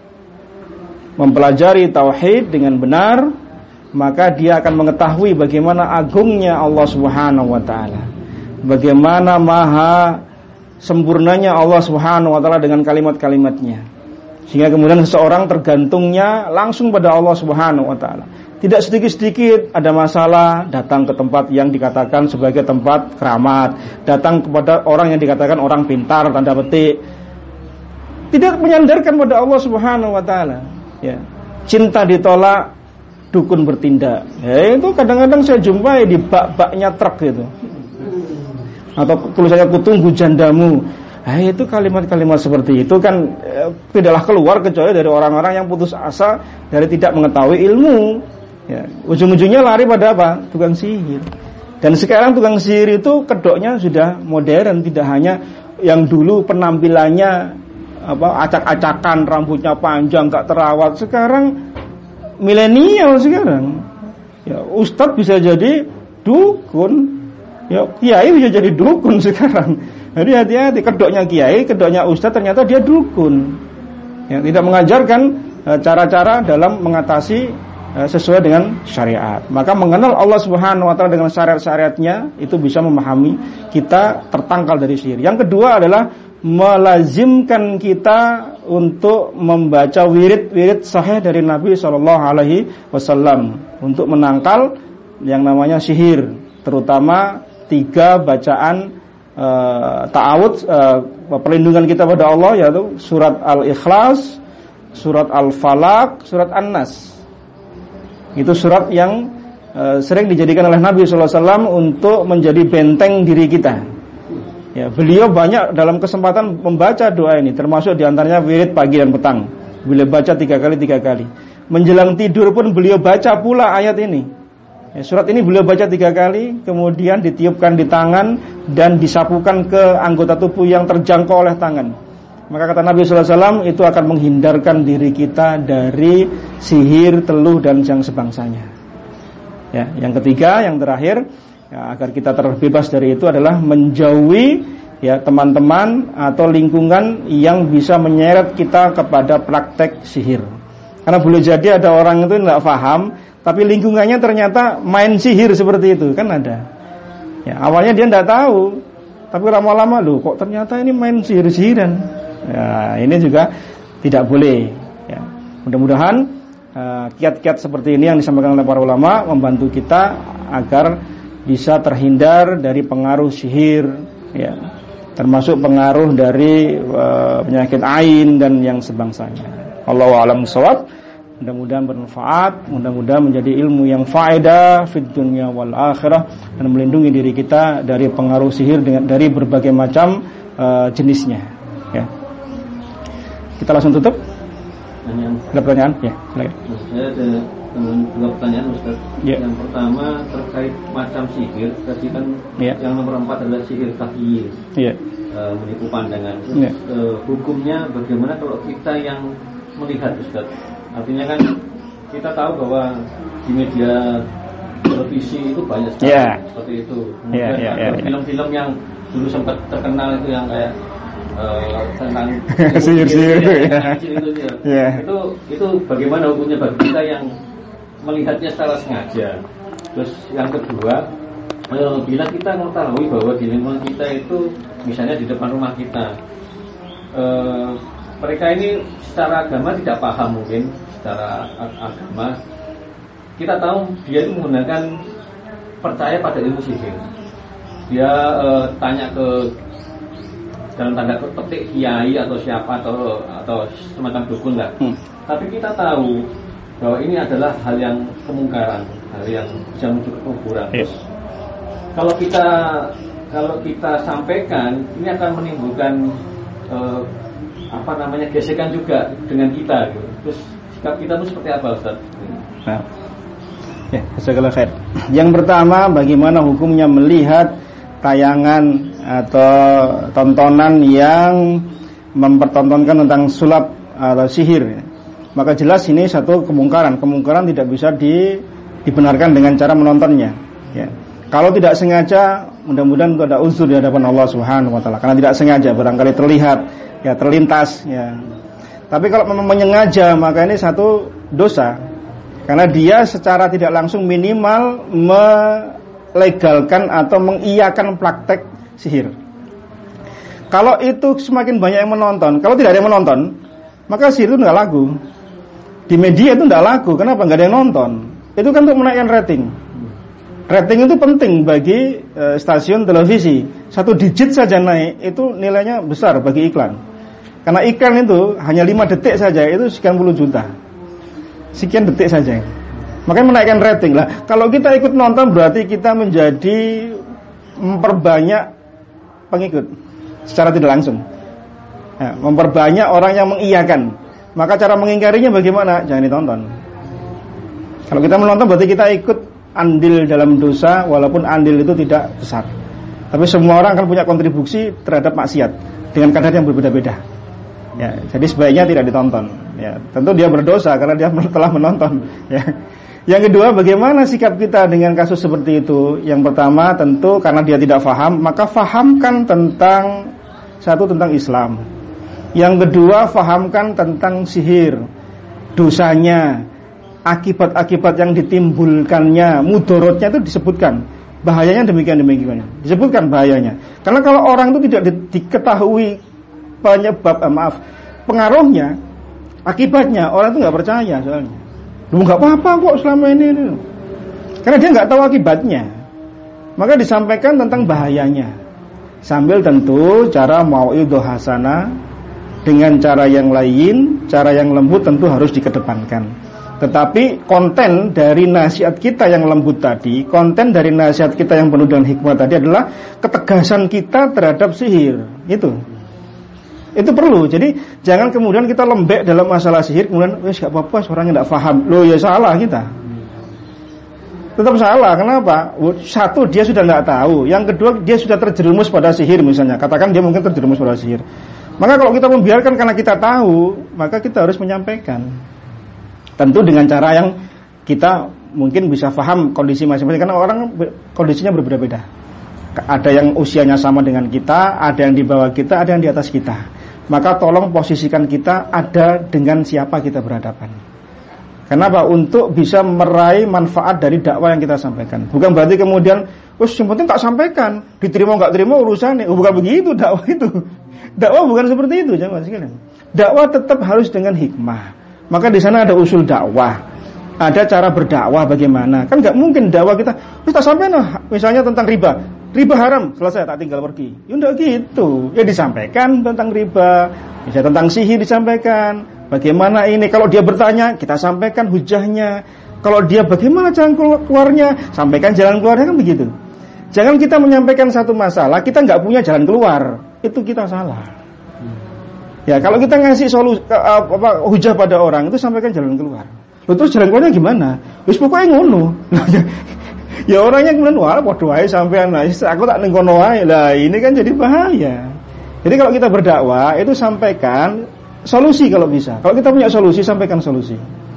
Mempelajari tauhid dengan benar, maka dia akan mengetahui bagaimana agungnya Allah Subhanahu wa taala. Bagaimana maha sempurnanya Allah Subhanahu wa taala dengan kalimat-kalimatnya. Sehingga kemudian seseorang tergantungnya langsung pada Allah Subhanahu wa taala. Tidak sedikit-sedikit ada masalah datang ke tempat yang dikatakan sebagai tempat keramat, datang kepada orang yang dikatakan orang pintar tanda petik. Tidak menyandarkan pada Allah Subhanahu wa taala. Ya. Cinta ditolak, dukun bertindak. Ya, itu kadang-kadang saya jumpai di bak-baknya truk gitu. Atau tulisannya kutunggu jandamu. Nah, itu kalimat-kalimat seperti itu kan eh, tidaklah keluar kecuali dari orang-orang yang putus asa dari tidak mengetahui ilmu. Ya, ujung-ujungnya lari pada apa? Tukang sihir. Dan sekarang tukang sihir itu kedoknya sudah modern, tidak hanya yang dulu penampilannya apa acak-acakan, rambutnya panjang, gak terawat. Sekarang milenial sekarang. Ya, ustadz bisa jadi dukun. Ya, kiai bisa jadi dukun sekarang. Jadi hati-hati, kedoknya kiai, kedoknya ustadz ternyata dia dukun. Ya, tidak mengajarkan uh, cara-cara dalam mengatasi uh, sesuai dengan syariat. Maka mengenal Allah Subhanahu wa taala dengan syariat-syariatnya itu bisa memahami kita tertangkal dari sihir. Yang kedua adalah melazimkan kita untuk membaca wirid-wirid sahih dari Nabi shallallahu alaihi wasallam untuk menangkal yang namanya sihir, terutama tiga bacaan uh, ta'awudz, uh, perlindungan kita pada Allah, yaitu surat Al-Ikhlas, surat Al-Falaq, surat An-Nas. Itu surat yang uh, sering dijadikan oleh Nabi shallallahu alaihi wasallam untuk menjadi benteng diri kita. Ya, beliau banyak dalam kesempatan membaca doa ini, termasuk diantaranya wirid pagi dan petang. Beliau baca tiga kali tiga kali. Menjelang tidur pun beliau baca pula ayat ini. Ya, surat ini beliau baca tiga kali, kemudian ditiupkan di tangan dan disapukan ke anggota tubuh yang terjangkau oleh tangan. Maka kata Nabi Sallallahu Alaihi Wasallam itu akan menghindarkan diri kita dari sihir, teluh dan yang sebangsanya. Ya, yang ketiga, yang terakhir. Ya, agar kita terbebas dari itu adalah menjauhi ya teman-teman atau lingkungan yang bisa menyeret kita kepada praktek sihir. Karena boleh jadi ada orang itu tidak paham, tapi lingkungannya ternyata main sihir seperti itu, kan ada. Ya, awalnya dia tidak tahu, tapi lama-lama loh kok ternyata ini main sihir-sihiran. Ya, ini juga tidak boleh. Ya, mudah-mudahan uh, kiat-kiat seperti ini yang disampaikan oleh para ulama membantu kita agar bisa terhindar dari pengaruh sihir, ya, termasuk pengaruh dari uh, penyakit ain dan yang sebangsanya. Allahu a'lam bishawab. Mudah-mudahan bermanfaat, mudah-mudahan menjadi ilmu yang faedah fid dunya wal akhirah dan melindungi diri kita dari pengaruh sihir dengan dari berbagai macam uh, jenisnya. Ya. Kita langsung tutup. Ada pertanyaan? Ya, silakan. Saya ada dua pertanyaan, Ustaz. Ya. Yang pertama terkait macam sihir. Tadi kan ya, yang nomor empat adalah sihir tahyil. Ya. Uh, menipu pandangan. Terus, ya. uh, hukumnya bagaimana kalau kita yang melihat, Ustaz? Artinya kan kita tahu bahwa di media televisi itu banyak sekali ya, seperti itu. Kemudian ya, ya, ya, film-film ya, yang dulu sempat terkenal itu yang kayak Uh, tentang sihir-sihir itu, ya. itu, ya. Yeah. itu itu bagaimana hukumnya bagi kita yang melihatnya secara sengaja. Terus yang kedua, uh, bila kita mengetahui bahwa di lingkungan kita itu misalnya di depan rumah kita uh, mereka ini secara agama tidak paham, mungkin secara agama kita tahu dia itu menggunakan percaya pada ilmu sihir. Dia uh, tanya ke dalam tanda petik kiai atau siapa atau atau semacam dukun lah. Hmm. Tapi kita tahu bahwa ini adalah hal yang kemungkaran, hal yang bisa menuju kekufuran. Yes. Kalau kita kalau kita sampaikan, ini akan menimbulkan eh, apa namanya gesekan juga dengan kita. Gitu. Terus sikap kita itu seperti apa, Ustaz? Nah. Ya, jazakallahu khair. Yang pertama, bagaimana hukumnya melihat tayangan atau tontonan yang mempertontonkan tentang sulap atau sihir? Maka jelas ini satu kemungkaran. Kemungkaran tidak bisa di, dibenarkan dengan cara menontonnya. Ya. Kalau tidak sengaja, mudah-mudahan itu ada unsur di hadapan Allah Subhanahu Wa Taala. Karena tidak sengaja, barangkali terlihat, ya terlintas. Ya. Tapi kalau memang menyengaja, maka ini satu dosa. Karena dia secara tidak langsung minimal melegalkan atau mengiyakan praktek sihir. Kalau itu semakin banyak yang menonton, kalau tidak ada yang menonton, maka sihir itu tidak laku. Di media itu tidak laku. Kenapa? Nggak ada yang nonton. Itu kan untuk menaikkan rating. Rating itu penting bagi e, stasiun televisi. Satu digit saja naik, itu nilainya besar bagi iklan. Karena iklan itu hanya lima detik saja, itu sekian puluh juta. Sekian detik saja. Makanya menaikkan rating lah. Kalau kita ikut nonton berarti kita menjadi memperbanyak pengikut secara tidak langsung. Ya, memperbanyak orang yang mengiyakan. Maka cara mengingkarinya bagaimana? Jangan ditonton. Kalau kita menonton berarti kita ikut andil dalam dosa, walaupun andil itu tidak besar. Tapi semua orang akan punya kontribusi terhadap maksiat dengan kadar yang berbeda-beda. Ya, jadi sebaiknya tidak ditonton. Ya, tentu dia berdosa karena dia telah menonton. Ya. Yang kedua, bagaimana sikap kita dengan kasus seperti itu? Yang pertama, tentu karena dia tidak faham, maka fahamkan tentang satu tentang Islam. Yang kedua, fahamkan tentang sihir, dosanya, akibat-akibat yang ditimbulkannya, mudorotnya itu disebutkan. Bahayanya demikian demikian. Disebutkan bahayanya. Karena kalau orang itu tidak di, diketahui penyebab, eh, maaf, pengaruhnya, akibatnya, orang itu nggak percaya soalnya. Lu nggak apa-apa kok selama ini, ini. Karena dia nggak tahu akibatnya. Maka disampaikan tentang bahayanya. Sambil tentu cara mau'idhah hasanah dengan cara yang lain, cara yang lembut tentu harus dikedepankan. Tetapi konten dari nasihat kita yang lembut tadi, konten dari nasihat kita yang penuh dengan hikmah tadi adalah ketegasan kita terhadap sihir. Itu. Itu perlu. Jadi jangan kemudian kita lembek dalam masalah sihir, kemudian wes gak apa-apa, orangnya tidak paham. Loh ya salah kita. Tetap salah. Kenapa? Satu, dia sudah tidak tahu. Yang kedua, dia sudah terjerumus pada sihir misalnya. Katakan dia mungkin terjerumus pada sihir. Maka kalau kita membiarkan karena kita tahu, maka kita harus menyampaikan. Tentu dengan cara yang kita mungkin bisa paham kondisi masing-masing. Karena orang kondisinya berbeda-beda. Ada yang usianya sama dengan kita, ada yang di bawah kita, ada yang di atas kita. Maka tolong posisikan kita ada dengan siapa kita berhadapan. Kenapa? Untuk bisa meraih manfaat dari dakwah yang kita sampaikan. Bukan berarti kemudian, wah yang penting tak sampaikan, diterima nggak terima urusannya. Oh, bukan begitu dakwah itu. Dakwah bukan seperti itu, jangan sekalian. Dakwah tetap harus dengan hikmah. Maka di sana ada usul dakwah, ada cara berdakwah bagaimana. Kan nggak mungkin dakwah kita, kita sampaikan misalnya tentang riba. Riba haram, selesai, tak tinggal pergi. Ya enggak gitu. Ya disampaikan tentang riba, bisa tentang sihir disampaikan. Bagaimana ini? Kalau dia bertanya, kita sampaikan hujahnya. Kalau dia bagaimana jalan keluarnya, sampaikan jalan keluarnya, kan begitu. Jangan kita menyampaikan satu masalah, kita nggak punya jalan keluar. Itu kita salah. Ya, kalau kita ngasih solusi apa hujah pada orang, itu sampaikan jalan keluar. Loh, terus jalan keluarnya gimana? Wis pokoknya ngono. Ya orangnya kemudian wah podo wae sampean lah, aku tak ning kono wae. Lah ini kan jadi bahaya. Jadi kalau kita berdakwah itu sampaikan solusi kalau bisa. Kalau kita punya solusi, sampaikan solusi.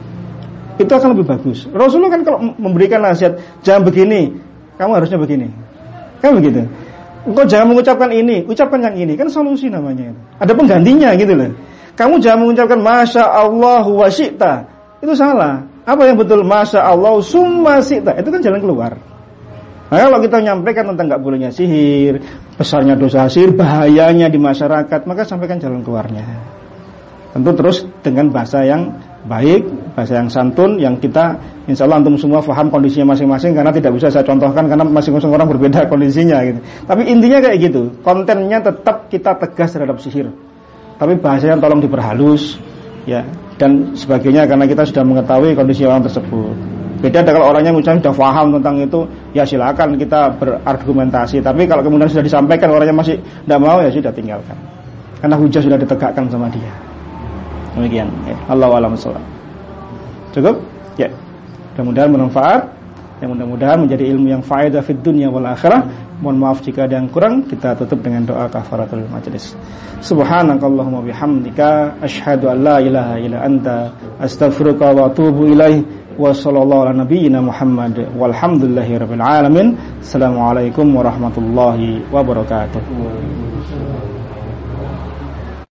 Itu akan lebih bagus. Rasulullah kan kalau memberikan nasihat, jangan begini, kamu harusnya begini. Kan begitu. Engkau jangan mengucapkan ini, ucapkan yang ini. Kan solusi namanya. Ada penggantinya gitu loh. Kamu jangan mengucapkan masya Allah wa syi'ta. Itu salah. Apa yang betul? Masya Allah summa syi'ta. Itu kan jalan keluar. Nah, kalau kita menyampaikan tentang gak bolehnya sihir, besarnya dosa sihir, bahayanya di masyarakat, maka sampaikan jalan keluarnya. Tentu terus dengan bahasa yang baik, bahasa yang santun, yang kita insya Allah antum semua paham kondisinya masing-masing. Karena tidak bisa saya contohkan karena masing-masing orang berbeda kondisinya gitu. Tapi intinya kayak gitu. Kontennya tetap kita tegas terhadap sihir, tapi bahasanya tolong diperhalus, ya, dan sebagainya, karena kita sudah mengetahui kondisi orang tersebut. Beda kalau orangnya misalnya sudah paham tentang itu, ya silakan kita berargumentasi. Tapi kalau kemudian sudah disampaikan orangnya masih tidak mau, ya sudah tinggalkan. Karena hujah sudah ditegakkan sama dia. Demikian. Ya. Allahu a'lam bishawab. Cukup? Ya. Mudah-mudahan bermanfaat. yang mudah-mudahan menjadi ilmu yang faedah fid dunya wal akhirah. Mohon maaf jika ada yang kurang. Kita tutup dengan doa kafaratul majelis. Subhanakallahumma bihamdika asyhadu an la ilaha illa anta astaghfiruka wa atubu ilaik. Wa sallallahu ala nabiyyina Muhammad walhamdulillahi rabbil alamin. Assalamualaikum warahmatullahi wabarakatuh.